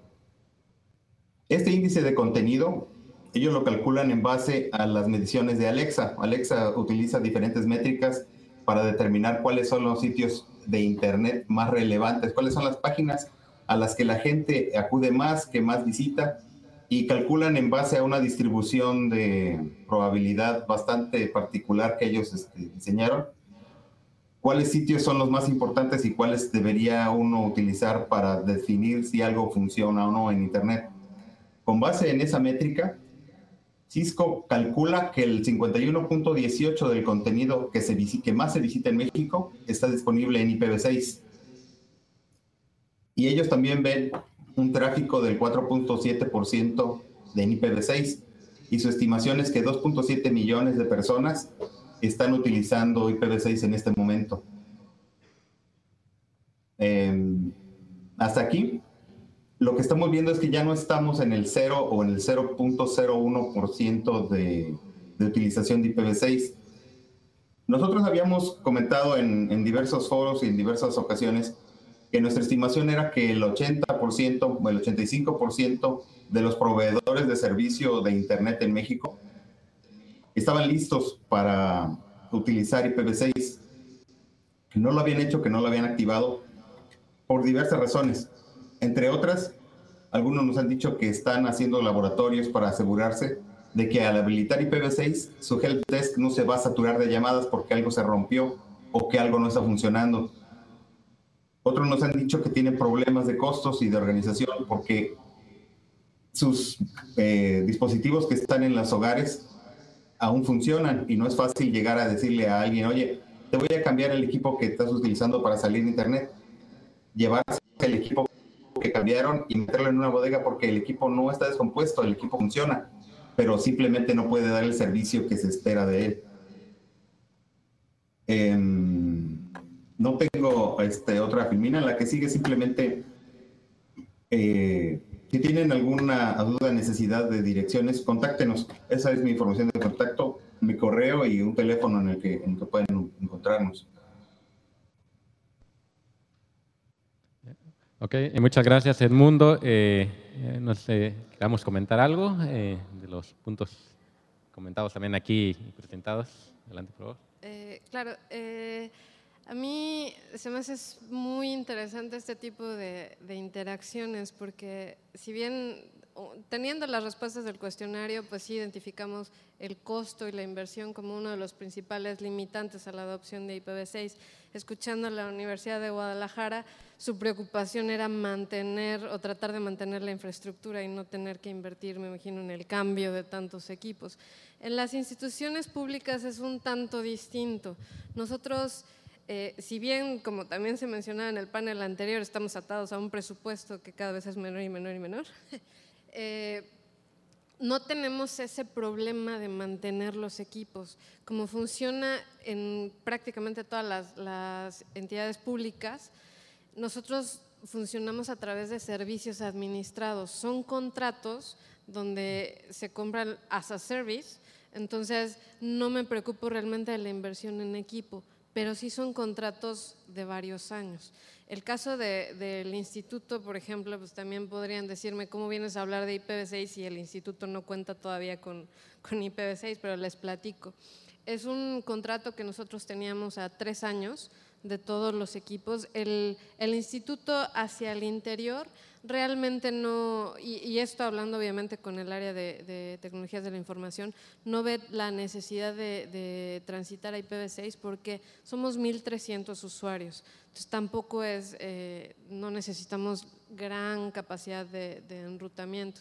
Este índice de contenido, ellos lo calculan en base a las mediciones de Alexa. Alexa utiliza diferentes métricas para determinar cuáles son los sitios de Internet más relevantes, cuáles son las páginas a las que la gente acude más, que más visita, y calculan en base a una distribución de probabilidad bastante particular que ellos este, diseñaron, cuáles sitios son los más importantes y cuáles debería uno utilizar para definir si algo funciona o no en Internet. Con base en esa métrica, Cisco calcula que el cincuenta y uno punto dieciocho del contenido que, se, que más se visita en México está disponible en I P v seis. Y ellos también ven un tráfico del cuatro punto siete por ciento de I P v seis. Y su estimación es que dos punto siete millones de personas están utilizando I P v seis en este momento. Eh, hasta aquí, lo que estamos viendo es que ya no estamos en el cero o en el cero punto cero uno por ciento de, de utilización de I P v seis. Nosotros habíamos comentado en, en diversos foros y en diversas ocasiones que nuestra estimación era que el ochenta por ciento o el ochenta y cinco por ciento de los proveedores de servicio de Internet en México estaban listos para utilizar I P v seis, que no lo habían hecho, que no lo habían activado por diversas razones. Entre otras, Algunos nos han dicho que están haciendo laboratorios para asegurarse de que al habilitar I P v seis su helpdesk no se va a saturar de llamadas porque algo se rompió o que algo no está funcionando. Otros nos han dicho que tienen problemas de costos y de organización porque sus eh, dispositivos que están en los hogares aún funcionan y no es fácil llegar a decirle a alguien, oye, te voy a cambiar el equipo que estás utilizando para salir de internet. Llevarse el equipo que cambiaron y meterlo en una bodega porque el equipo no está descompuesto, el equipo funciona, pero simplemente no puede dar el servicio que se espera de él. Eh, no tengo este, otra filmina, la que sigue simplemente, eh, si tienen alguna duda, necesidad de direcciones, contáctenos. Esa es mi información de contacto, mi correo y un teléfono en el que, en el que pueden encontrarnos. Ok, muchas gracias, Edmundo. Eh, eh, no sé, ¿queramos comentar algo eh, de los puntos comentados también aquí y presentados? Adelante, por favor. Eh, claro, eh, a mí se me hace muy interesante este tipo de, de interacciones porque si bien teniendo las respuestas del cuestionario, pues sí identificamos el costo y la inversión como uno de los principales limitantes a la adopción de I P v seis. Escuchando a la Universidad de Guadalajara, su preocupación era mantener o tratar de mantener la infraestructura y no tener que invertir, me imagino, en el cambio de tantos equipos. En las instituciones públicas es un tanto distinto. Nosotros, eh, si bien, como también se mencionaba en el panel anterior, estamos atados a un presupuesto que cada vez es menor y menor y menor, eh, no tenemos ese problema de mantener los equipos. Como funciona en prácticamente todas las, las entidades públicas, nosotros funcionamos a través de servicios administrados. Son contratos donde se compran as a service, entonces no me preocupo realmente de la inversión en equipo, pero sí son contratos de varios años. El caso de, del instituto, por ejemplo, pues también podrían decirme cómo vienes a hablar de I P v seis si el instituto no cuenta todavía con, con I P v seis, pero les platico. Es un contrato que nosotros teníamos a tres años de todos los equipos. El, el instituto hacia el interior realmente no, y, y esto hablando obviamente con el área de, de tecnologías de la información, no ve la necesidad de, de transitar a I P v seis porque somos mil trescientos usuarios. Entonces tampoco es, eh, no necesitamos gran capacidad de, de enrutamiento.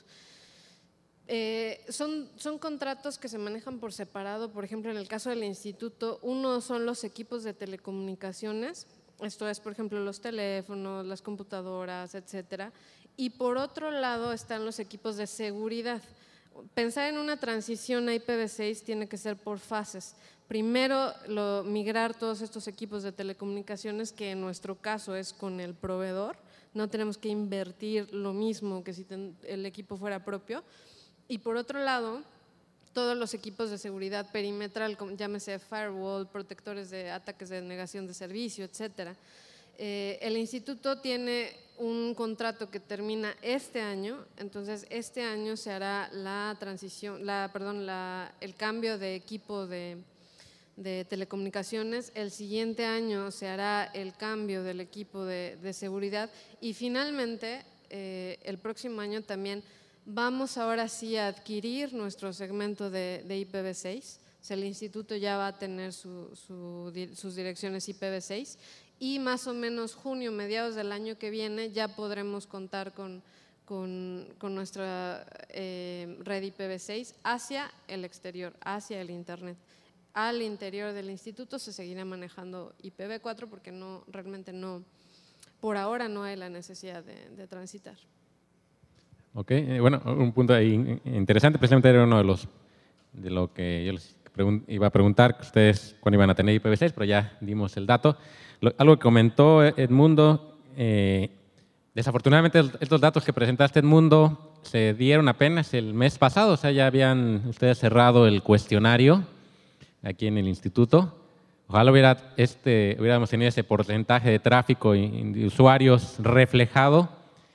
Eh, son, son contratos que se manejan por separado. Por ejemplo, en el caso del instituto, uno son los equipos de telecomunicaciones, esto es, por ejemplo, los teléfonos, las computadoras, etcétera, y por otro lado están los equipos de seguridad. Pensar en una transición a I P v seis tiene que ser por fases. Primero, lo, migrar todos estos equipos de telecomunicaciones, que en nuestro caso es con el proveedor, no tenemos que invertir lo mismo que si ten, el equipo fuera propio. Y por otro lado, todos los equipos de seguridad perimetral, como llámese firewall, protectores de ataques de negación de servicio, etcétera. Eh, el instituto tiene un contrato que termina este año, entonces este año se hará la transición, la, perdón, la, el cambio de equipo de, de telecomunicaciones, el siguiente año se hará el cambio del equipo de, de seguridad y finalmente eh, el próximo año también vamos ahora sí a adquirir nuestro segmento de, de I P v seis, o sea, el instituto ya va a tener su, su, sus direcciones I P v seis y más o menos junio, mediados del año que viene ya podremos contar con, con, con nuestra eh, red I P v seis hacia el exterior, hacia el internet. Al interior del instituto se seguirá manejando I P v cuatro porque no, realmente no, por ahora no hay la necesidad de, de transitar. Ok, eh, bueno, un punto ahí interesante, precisamente era uno de los de lo que yo les iba a preguntar, que ustedes cuándo iban a tener I P v seis, pero ya dimos el dato. Lo, algo que comentó Edmundo, eh, desafortunadamente estos datos que presentaste, Edmundo, se dieron apenas el mes pasado, o sea, ya habían ustedes cerrado el cuestionario aquí en el instituto. Ojalá hubiera este, hubiéramos tenido ese porcentaje de tráfico y de usuarios reflejado.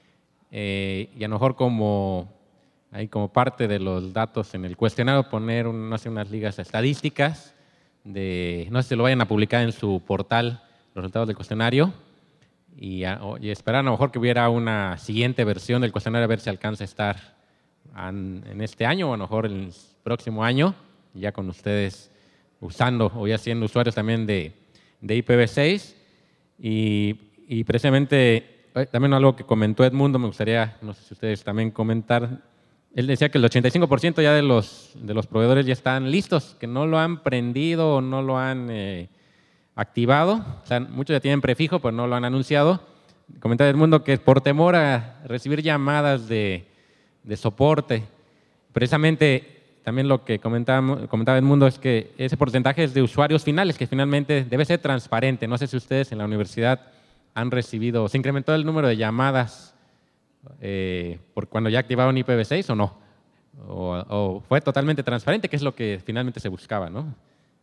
Eh, y a lo mejor como, ahí como parte de los datos en el cuestionario poner un, no sé, unas ligas estadísticas, de, no sé si lo vayan a publicar en su portal, los resultados del cuestionario, y, a, y esperar a lo mejor que hubiera una siguiente versión del cuestionario a ver si alcanza a estar en, en este año o a lo mejor el próximo año, ya con ustedes usando o ya siendo usuarios también de, de I P v seis. Y, y precisamente también algo que comentó Edmundo, me gustaría, no sé si ustedes también comentar. Él decía que el ochenta y cinco por ciento ya de los, de los proveedores ya están listos, que no lo han prendido o no lo han eh, activado. O sea, muchos ya tienen prefijo, pero no lo han anunciado. Comentaba Edmundo que por temor a recibir llamadas de, de soporte, precisamente también lo que comentaba, comentaba Edmundo es que ese porcentaje es de usuarios finales, que finalmente debe ser transparente. No sé si ustedes en la universidad han recibido, ¿se incrementó el número de llamadas Eh, por cuando ya activaron I P v seis o no? O, o fue totalmente transparente, que es lo que finalmente se buscaba, ¿no?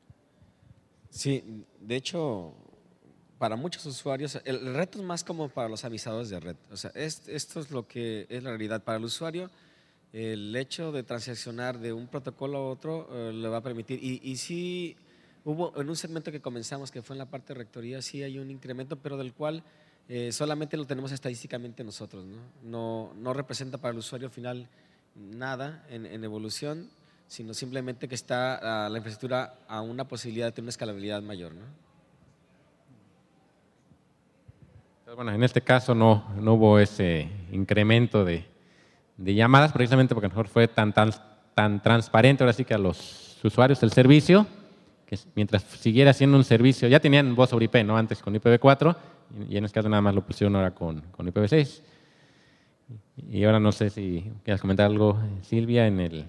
Sí, de hecho, para muchos usuarios, el, el reto es más como para los avisadores de red. O sea, es, esto es lo que es la realidad. Para el usuario, el hecho de transaccionar de un protocolo a otro eh, le va a permitir. Y, y sí, hubo en un segmento que comenzamos, que fue en la parte de rectoría, sí hay un incremento, pero del cual Eh, solamente lo tenemos estadísticamente nosotros, ¿no? No, no representa para el usuario final nada en, en evolución, sino simplemente que está uh, la infraestructura a una posibilidad de tener una escalabilidad mayor, ¿no? Bueno, en este caso no, no hubo ese incremento de, de llamadas, precisamente porque a lo mejor fue tan, tan, tan transparente ahora sí que a los usuarios del servicio, que mientras siguiera siendo un servicio, ya tenían voz sobre I P, ¿no? Antes con I P v cuatro, y en este caso nada más lo pusieron ahora con, con I P v seis. Y ahora no sé si quieres comentar algo, Silvia, en el…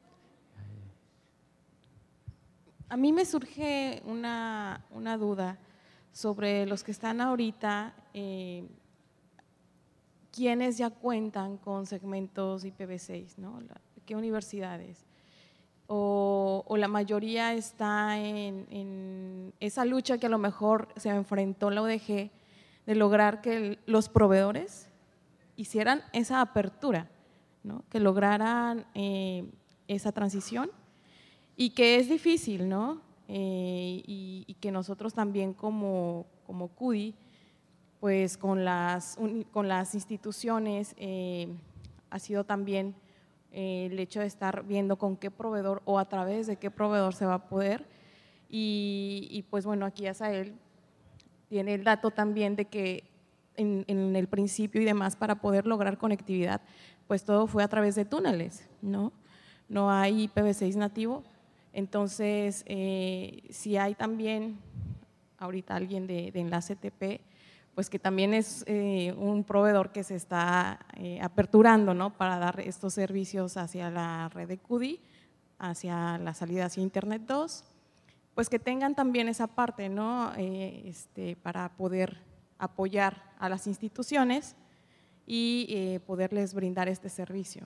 A mí me surge una, una duda sobre los que están ahorita, eh, quienes ya cuentan con segmentos I P v seis, ¿no? ¿Qué universidades? O, o la mayoría está en, en esa lucha que a lo mejor se enfrentó la U D G de lograr que el, los proveedores hicieran esa apertura, ¿no? Que lograran eh, esa transición y que es difícil, ¿no? Eh, y, y que nosotros también como, como C U D I, pues con las, con las instituciones eh, ha sido también eh, el hecho de estar viendo con qué proveedor o a través de qué proveedor se va a poder y, y pues bueno, aquí Asael tiene el dato también de que en, en el principio y demás para poder lograr conectividad, pues todo fue a través de túneles, ¿no? No hay I P v seis nativo, entonces eh, si hay también ahorita alguien de, de Enlace T P, pues que también es eh, un proveedor que se está eh, aperturando, ¿no? Para dar estos servicios hacia la red de C U D I, hacia la salida hacia Internet dos, pues que tengan también esa parte, ¿no? Eh, este, para poder apoyar a las instituciones y eh, poderles brindar este servicio.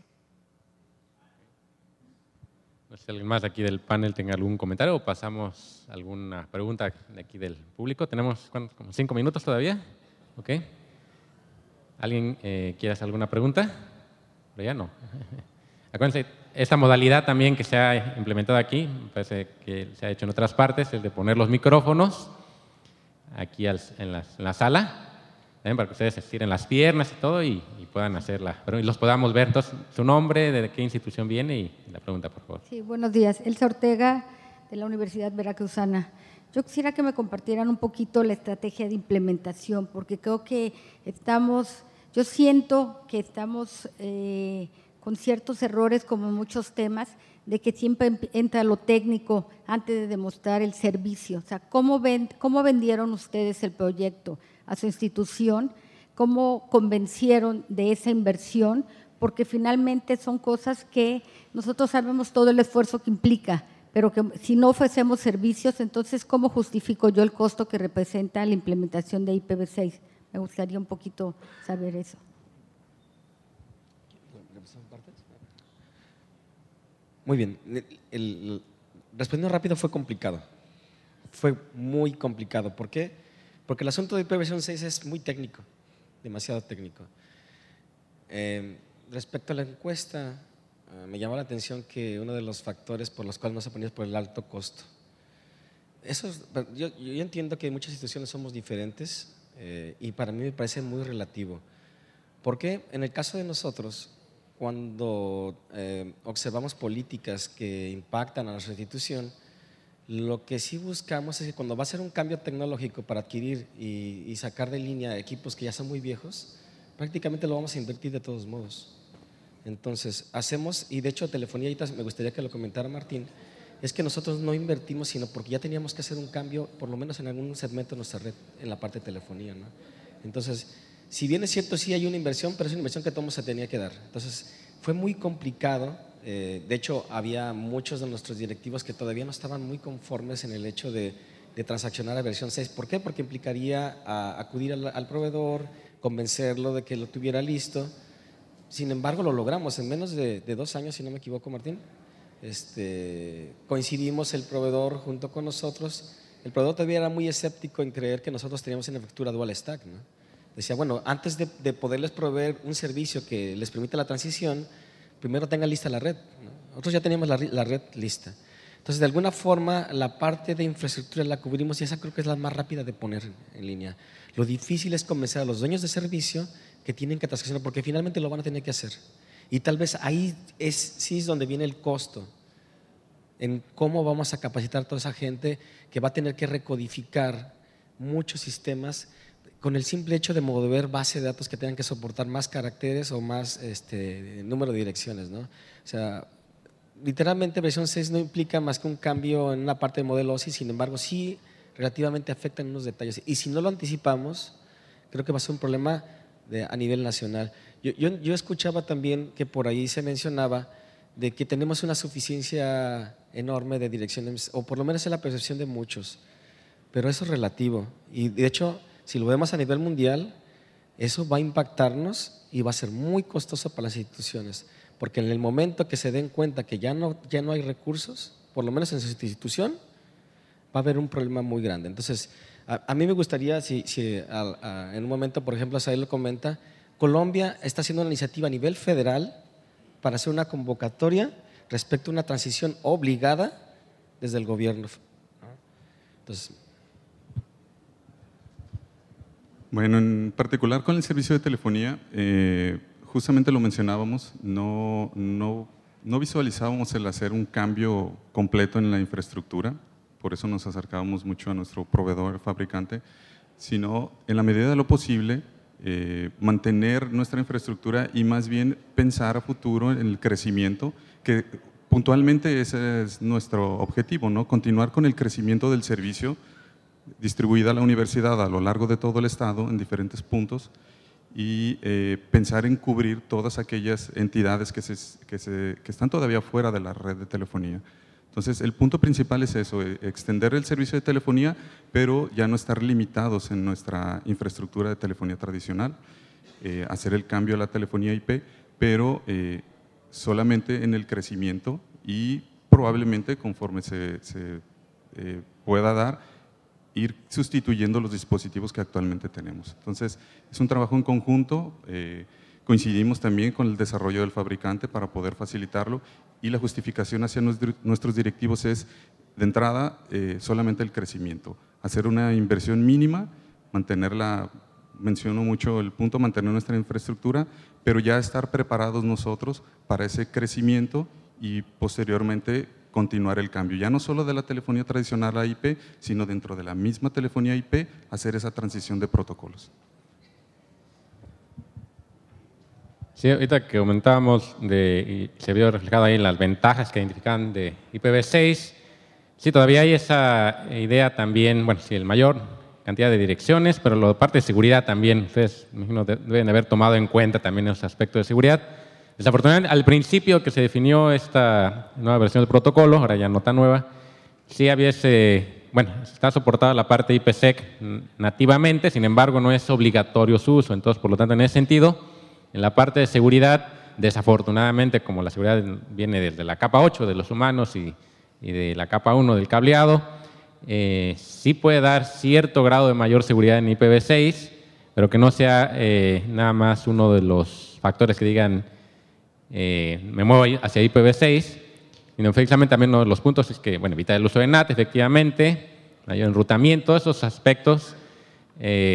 No sé si alguien más aquí del panel tenga algún comentario o pasamos alguna pregunta de aquí del público. Tenemos ¿cuántos? Como cinco minutos todavía. ¿Ok? ¿Alguien eh, quiere hacer alguna pregunta? Pero ya no. Acuérdense, esta modalidad también que se ha implementado aquí, me parece que se ha hecho en otras partes, es de poner los micrófonos aquí al, en, la, en la sala, también para que ustedes estiren las piernas y todo y, y puedan hacerla, pero y los podamos ver. Entonces, su nombre, de qué institución viene y la pregunta, por favor. Sí, buenos días. Elsa Ortega, de la Universidad Veracruzana. Yo quisiera que me compartieran un poquito la estrategia de implementación, porque creo que estamos, yo siento que estamos eh, con ciertos errores, como en muchos temas, de que siempre entra lo técnico antes de demostrar el servicio. O sea, ¿cómo, ven, cómo vendieron ustedes el proyecto a su institución? ¿Cómo convencieron de esa inversión? Porque finalmente son cosas que nosotros sabemos todo el esfuerzo que implica, pero que si no ofrecemos servicios, entonces ¿cómo justifico yo el costo que representa la implementación de I P v seis? Me gustaría un poquito saber eso. Muy bien. El, el, respondiendo rápido fue complicado. Fue muy complicado. ¿Por qué? Porque el asunto de I P v seis es muy técnico, demasiado técnico. Eh, respecto a la encuesta, uh, me llamó la atención que uno de los factores por los cuales no se ponía es por el alto costo. Eso es, yo, yo entiendo que muchas instituciones somos diferentes eh, y para mí me parece muy relativo. Porque en el caso de nosotros, cuando eh, observamos políticas que impactan a nuestra institución, lo que sí buscamos es que cuando va a ser un cambio tecnológico para adquirir y, y sacar de línea equipos que ya son muy viejos, prácticamente lo vamos a invertir de todos modos. Entonces, hacemos, y de hecho telefonía, ahorita me gustaría que lo comentara Martín, es que nosotros no invertimos, sino porque ya teníamos que hacer un cambio, por lo menos en algún segmento de nuestra red, en la parte de telefonía, ¿no? Entonces, si bien es cierto, sí hay una inversión, pero es una inversión que todo mundo se tenía que dar. Entonces, fue muy complicado. Eh, de hecho, había muchos de nuestros directivos que todavía no estaban muy conformes en el hecho de, de transaccionar a versión seis. ¿Por qué? Porque implicaría a, acudir al, al proveedor, convencerlo de que lo tuviera listo. Sin embargo, lo logramos en menos de, de dos años, si no me equivoco, Martín. Este, coincidimos el proveedor junto con nosotros. El proveedor todavía era muy escéptico en creer que nosotros teníamos una infraestructura dual stack, ¿no? Decía, bueno, antes de, de poderles proveer un servicio que les permita la transición, primero tengan lista la red, ¿no? Nosotros ya teníamos la, la red lista. Entonces, de alguna forma, la parte de infraestructura la cubrimos y esa creo que es la más rápida de poner en línea. Lo difícil es convencer a los dueños de servicio que tienen que transaccionar, porque finalmente lo van a tener que hacer. Y tal vez ahí es, sí es donde viene el costo, en cómo vamos a capacitar a toda esa gente que va a tener que recodificar muchos sistemas con el simple hecho de mover base de datos que tengan que soportar más caracteres o más este, número de direcciones, ¿no? O sea, literalmente versión seis no implica más que un cambio en una parte del modelo O S I, sin embargo sí relativamente afecta en unos detalles y si no lo anticipamos creo que va a ser un problema de, a nivel nacional. Yo, yo, yo escuchaba también que por ahí se mencionaba de que tenemos una suficiencia enorme de direcciones, o por lo menos es la percepción de muchos, pero eso es relativo y de hecho si lo vemos a nivel mundial, eso va a impactarnos y va a ser muy costoso para las instituciones, porque en el momento que se den cuenta que ya no, ya no hay recursos, por lo menos en su institución, va a haber un problema muy grande. Entonces, a, a mí me gustaría, si, si a, a, en un momento, por ejemplo, Asael lo comenta, Colombia está haciendo una iniciativa a nivel federal para hacer una convocatoria respecto a una transición obligada desde el gobierno. Entonces, bueno, en particular con el servicio de telefonía, eh, justamente lo mencionábamos, no, no, no visualizábamos el hacer un cambio completo en la infraestructura, por eso nos acercábamos mucho a nuestro proveedor, fabricante, sino en la medida de lo posible eh, mantener nuestra infraestructura y más bien pensar a futuro en el crecimiento, que puntualmente ese es nuestro objetivo, ¿no? Continuar con el crecimiento del servicio distribuida a la universidad a lo largo de todo el estado en diferentes puntos y eh, pensar en cubrir todas aquellas entidades que, se, que, se, que están todavía fuera de la red de telefonía. Entonces, el punto principal es eso, extender el servicio de telefonía, pero ya no estar limitados en nuestra infraestructura de telefonía tradicional, eh, hacer el cambio a la telefonía I P, pero eh, solamente en el crecimiento y probablemente conforme se, se eh, pueda dar, ir sustituyendo los dispositivos que actualmente tenemos. Entonces, es un trabajo en conjunto, eh, coincidimos también con el desarrollo del fabricante para poder facilitarlo y la justificación hacia nuestros directivos es, de entrada, eh, solamente el crecimiento, hacer una inversión mínima, mantenerla, menciono mucho el punto, mantener nuestra infraestructura, pero ya estar preparados nosotros para ese crecimiento y posteriormente continuar el cambio, ya no solo de la telefonía tradicional a I P, sino dentro de la misma telefonía I P, hacer esa transición de protocolos. Sí, ahorita que comentábamos, de, y se vio reflejado ahí las ventajas que identifican de I P v seis, sí, todavía hay esa idea también, bueno, sí, el mayor cantidad de direcciones, pero la parte de seguridad también, ustedes me imagino, deben haber tomado en cuenta también esos aspectos de seguridad. Desafortunadamente, al principio que se definió esta nueva versión del protocolo, ahora ya no tan nueva, sí había ese, bueno, está soportada la parte I P sec nativamente, sin embargo no es obligatorio su uso, entonces por lo tanto en ese sentido, en la parte de seguridad, desafortunadamente como la seguridad viene desde la capa ocho de los humanos y, y de la capa uno del cableado, eh, sí puede dar cierto grado de mayor seguridad en I P v seis, pero que no sea eh, nada más uno de los factores que digan Eh, me muevo hacia I P v seis, y efectivamente también uno de los puntos es que, bueno, evitar el uso de N A T, efectivamente, mayor enrutamiento, esos aspectos, eh,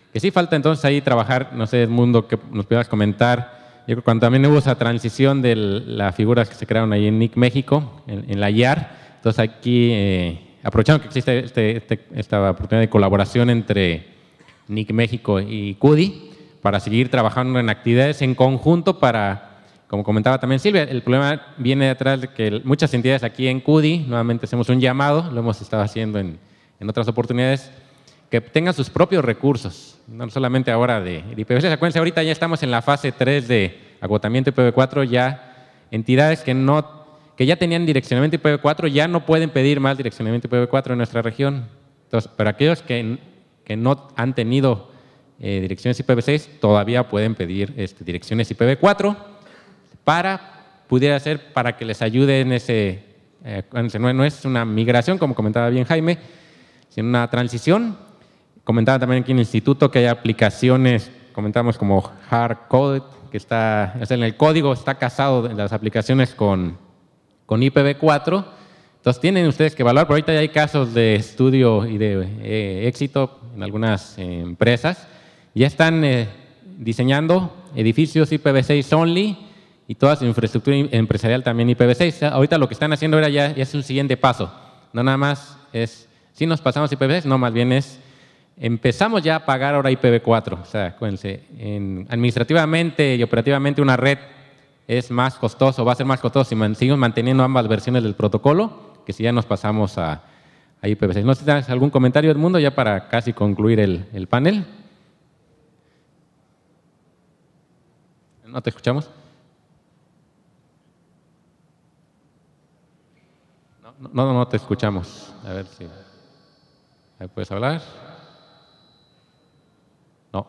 que sí falta entonces ahí trabajar, no sé, Edmundo, que nos pudieras comentar. Yo creo que cuando también hubo esa transición de las figuras que se crearon ahí en N I C México, en, en la I A R, entonces aquí eh, aprovechando que existe este, este, esta oportunidad de colaboración entre N I C México y C U D I para seguir trabajando en actividades en conjunto para, como comentaba también Silvia, el problema viene detrás de que muchas entidades aquí en C U D I, nuevamente hacemos un llamado, lo hemos estado haciendo en, en otras oportunidades, que tengan sus propios recursos, no solamente ahora de, de I P v seis. Acuérdense, ahorita ya estamos en la fase tres de agotamiento I P v cuatro, ya entidades que, no, que ya tenían direccionamiento I P v cuatro ya no pueden pedir más direccionamiento I P v cuatro en nuestra región. Entonces, para aquellos que, que no han tenido eh, direcciones I P v seis, todavía pueden pedir este, direcciones I P v cuatro para, pudiera ser, para que les ayude en ese, eh, no, no es una migración, como comentaba bien Jaime, sino una transición. Comentaba también aquí en el instituto que hay aplicaciones, comentamos como hardcoded, que está, o sea, en el código está casado en las aplicaciones con, con I P v cuatro. Entonces tienen ustedes que evaluar, pero ahorita ya hay casos de estudio y de eh, éxito en algunas eh, empresas. Ya están eh, diseñando edificios I P v seis only y toda su infraestructura empresarial también I P v seis. Ahorita lo que están haciendo ahora ya, ya es un siguiente paso. No nada más es, si nos pasamos I P v seis, no, más bien es empezamos ya a pagar ahora I P v cuatro. O sea, acuérdense, en, administrativamente y operativamente una red es más costoso, va a ser más costoso si man, seguimos manteniendo ambas versiones del protocolo que si ya nos pasamos a, a I P v seis. ¿No sé si tienes algún comentario, Edmundo, ya para casi concluir el, el panel? ¿No te escuchamos? No, no, no te escuchamos. A ver si... ¿Ahí puedes hablar? No.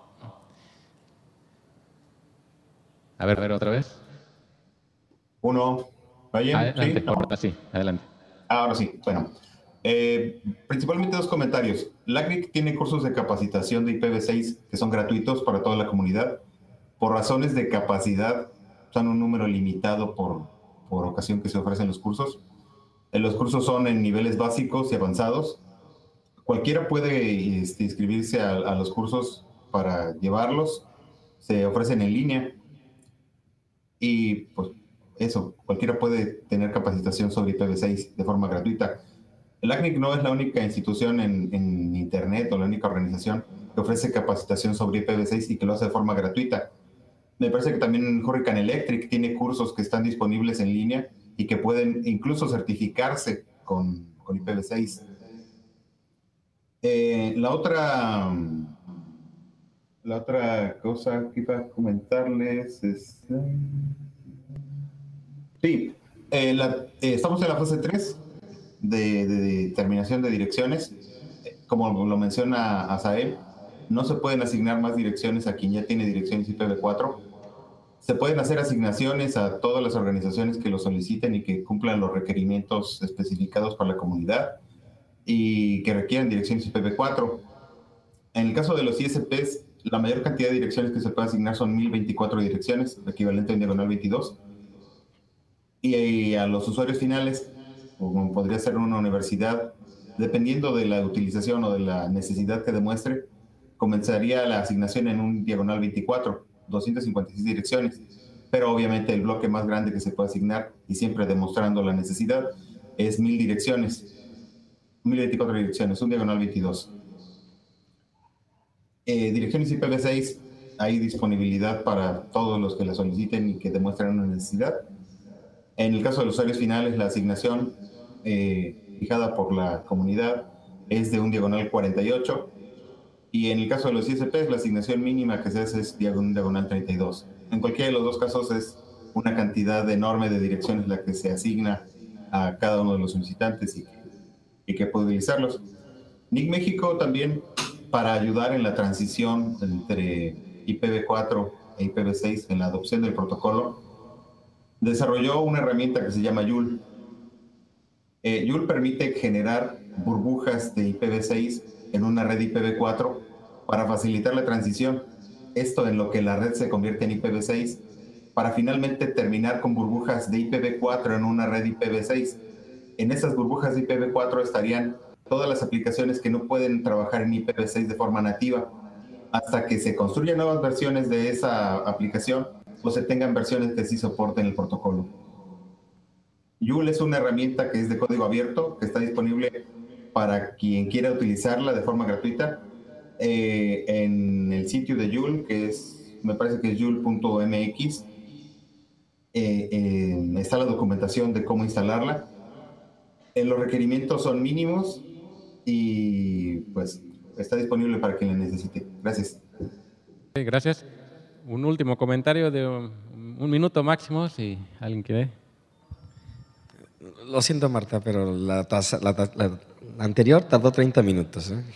A ver, a ver, otra vez. Uno. ¿Oye? Adelante, ¿Sí? No. Porta, sí, adelante. Ahora sí, bueno. Eh, principalmente dos comentarios. La C N I C tiene cursos de capacitación de I P v seis que son gratuitos para toda la comunidad. Por razones de capacidad, son un número limitado por, por ocasión que se ofrecen los cursos. Eh, los cursos son en niveles básicos y avanzados. Cualquiera puede este, inscribirse a, a los cursos para llevarlos. Se ofrecen en línea. Y pues eso, cualquiera puede tener capacitación sobre I P v seis de forma gratuita. El A C N I C no es la única institución en, en Internet o la única organización que ofrece capacitación sobre I P v seis y que lo hace de forma gratuita. Me parece que también Hurricane Electric tiene cursos que están disponibles en línea y que pueden incluso certificarse con, con I P v seis. Eh, la otra... La otra cosa que iba a comentarles es... Sí, eh, la, eh, estamos en la fase tres de, de, de determinación de direcciones. Como lo menciona Asael, no se pueden asignar más direcciones a quien ya tiene direcciones I P v cuatro. Se pueden hacer asignaciones a todas las organizaciones que lo soliciten y que cumplan los requerimientos especificados por la comunidad y que requieran direcciones I P v cuatro. En el caso de los I S Ps, la mayor cantidad de direcciones que se puede asignar son mil veinticuatro direcciones, equivalente a un diagonal veintidós. Y a los usuarios finales, como podría ser una universidad, dependiendo de la utilización o de la necesidad que demuestre, comenzaría la asignación en un diagonal veinticuatro, doscientas cincuenta y seis direcciones. Pero obviamente el bloque más grande que se puede asignar, y siempre demostrando la necesidad, es mil direcciones, mil veinticuatro direcciones, un diagonal veintidós. Eh, direcciones I P v seis, hay disponibilidad para todos los que la soliciten y que demuestren una necesidad. En el caso de los usuarios finales, la asignación eh, fijada por la comunidad es de un diagonal cuarenta y ocho, y en el caso de los I S Ps, la asignación mínima que se hace es un diagonal treinta y dos. En cualquiera de los dos casos es una cantidad enorme de direcciones la que se asigna a cada uno de los solicitantes y, y que puede utilizarlos. N I C México también, para ayudar en la transición entre I P v cuatro e I P v seis en la adopción del protocolo, desarrolló una herramienta que se llama Joule. Eh, Joule permite generar burbujas de I P v seis en una red I P v cuatro para facilitar la transición. Esto en lo que la red se convierte en I P v seis, para finalmente terminar con burbujas de I P v cuatro en una red I P v seis. En esas burbujas de I P v cuatro estarían todas las aplicaciones que no pueden trabajar en I P v seis de forma nativa. hasta que se construyan nuevas versiones de esa aplicación o se tengan versiones que sí soporten el protocolo. Joule es una herramienta que es de código abierto, que está disponible para quien quiera utilizarla de forma gratuita eh, en el sitio de Joule, que es, me parece que es joule punto m x. Eh, eh, está la documentación de cómo instalarla. Eh, los requerimientos son mínimos y pues está disponible para quien la necesite. Gracias. Sí, gracias. Un último comentario de un, un minuto máximo, si alguien quiere. Lo siento, Marta, pero la, tasa, la, la, la anterior tardó treinta minutos. ¿eh?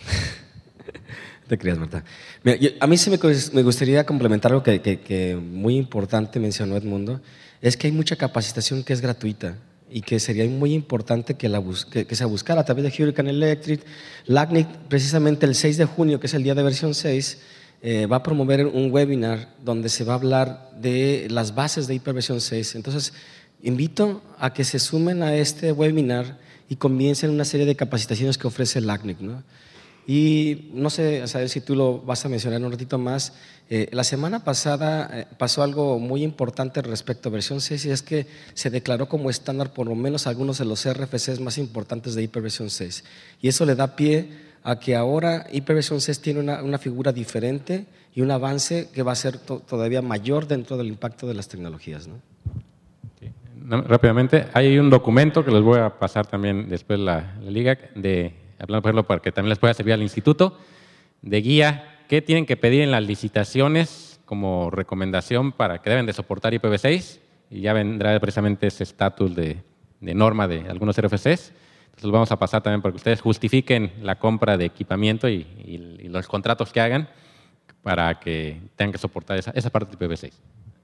Te creas, Marta. Mira, yo, a mí sí me, me gustaría complementar algo que, que, que muy importante mencionó Edmundo, es que hay mucha capacitación que es gratuita y que sería muy importante que, la bus, que, que se buscara a través de Hurricane Electric. L A C N I C, precisamente el seis de junio, que es el día de versión seis, eh, va a promover un webinar donde se va a hablar de las bases de hiperversión seis. Entonces, invito a que se sumen a este webinar y comiencen una serie de capacitaciones que ofrece L A C N I C, ¿no? Y no sé, a saber si tú lo vas a mencionar un ratito más. Eh, la semana pasada eh, pasó algo muy importante respecto a versión seis y es que se declaró como estándar por lo menos algunos de los R F Cs más importantes de hiperversión seis. Y eso le da pie a que ahora hiperversión seis tiene una, una figura diferente y un avance que va a ser to todavía mayor dentro del impacto de las tecnologías, ¿no? No, rápidamente, hay un documento que les voy a pasar también después la, la liga, de, hablando por ejemplo, para que también les pueda servir al instituto, de guía, qué tienen que pedir en las licitaciones como recomendación para que deben de soportar I P v seis, y ya vendrá precisamente ese estatus de, de norma de algunos R F Cs. Entonces, lo vamos a pasar también para que ustedes justifiquen la compra de equipamiento y, y, y los contratos que hagan para que tengan que soportar esa, esa parte de I P v seis.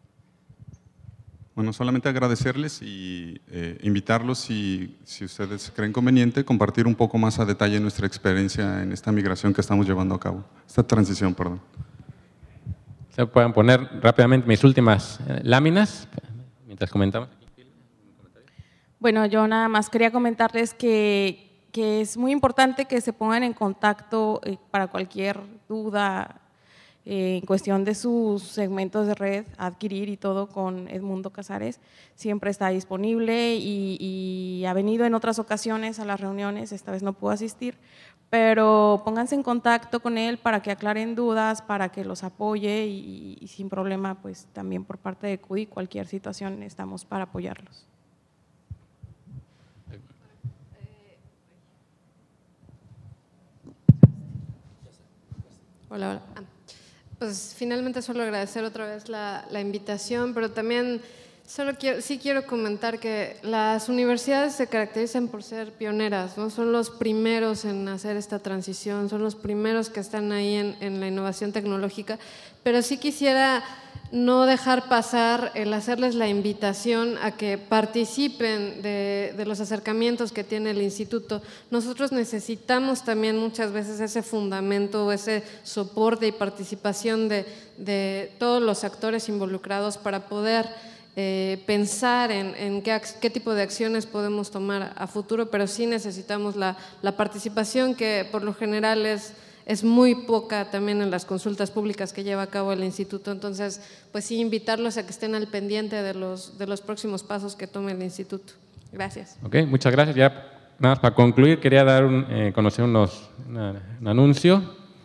Bueno, solamente agradecerles y eh, invitarlos, si, si ustedes creen conveniente, compartir un poco más a detalle nuestra experiencia en esta migración que estamos llevando a cabo, esta transición, perdón. Se pueden poner rápidamente mis últimas eh, láminas, mientras comentamos. Bueno, yo nada más quería comentarles que, que es muy importante que se pongan en contacto eh, para cualquier duda Eh, en cuestión de sus segmentos de red, adquirir y todo con Edmundo Casares. Siempre está disponible y, y ha venido en otras ocasiones a las reuniones, esta vez no pudo asistir, pero pónganse en contacto con él para que aclaren dudas, para que los apoye y, y sin problema, pues también por parte de C U D I, cualquier situación estamos para apoyarlos. Hola, hola. Pues finalmente solo agradecer otra vez la, la invitación, pero también solo quiero, sí quiero comentar que las universidades se caracterizan por ser pioneras, ¿no? Son los primeros en hacer esta transición, son los primeros que están ahí en, en la innovación tecnológica, pero sí quisiera no dejar pasar el hacerles la invitación a que participen de, de los acercamientos que tiene el instituto. Nosotros necesitamos también muchas veces ese fundamento, ese soporte y participación de, de todos los actores involucrados para poder eh, pensar en, en qué, qué tipo de acciones podemos tomar a futuro, pero sí necesitamos la, la participación que por lo general es es muy poca también en las consultas públicas que lleva a cabo el instituto. Entonces, pues sí, invitarlos a que estén al pendiente de los, de los próximos pasos que tome el instituto. Gracias. Ok, muchas gracias. Ya nada más para concluir, quería dar un, eh, conocer unos, una, un anuncio.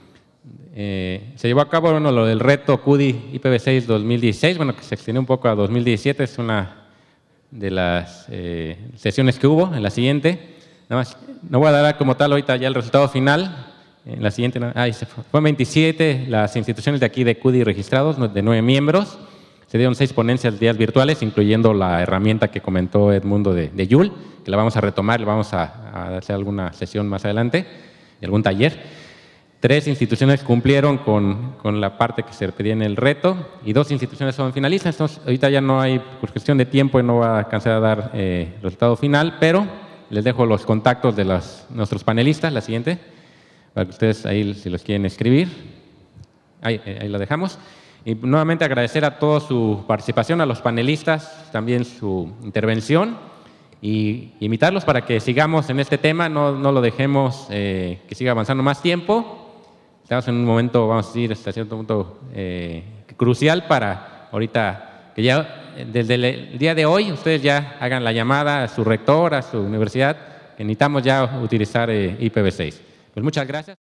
Eh, se llevó a cabo bueno, lo del reto C U D I I P v seis dos mil dieciséis, bueno, que se extendió un poco a dos mil diecisiete, es una de las eh, sesiones que hubo. En la siguiente, nada más, no voy a dar como tal ahorita ya el resultado final. En la siguiente, ah, se fue. Fueron veintisiete las instituciones de aquí de C U D I registrados, de nueve miembros. Se dieron seis ponencias días virtuales, incluyendo la herramienta que comentó Edmundo de, de Joule, que la vamos a retomar, le vamos a, a hacer alguna sesión más adelante, algún taller. Tres instituciones cumplieron con, con la parte que se pedía en el reto y dos instituciones son finalistas. Entonces, ahorita ya no hay, por cuestión de tiempo, y no va a alcanzar a dar eh, resultado final, pero les dejo los contactos de los, nuestros panelistas, la siguiente, para que ustedes ahí, si los quieren escribir, ahí, ahí lo dejamos. Y nuevamente agradecer a todos su participación, a los panelistas también su intervención y invitarlos para que sigamos en este tema, no, no lo dejemos eh, que siga avanzando más tiempo, estamos en un momento, vamos a decir, hasta cierto punto eh, crucial para ahorita, que ya desde el día de hoy ustedes ya hagan la llamada a su rector, a su universidad, que necesitamos ya utilizar eh, I P v seis. Pues muchas gracias.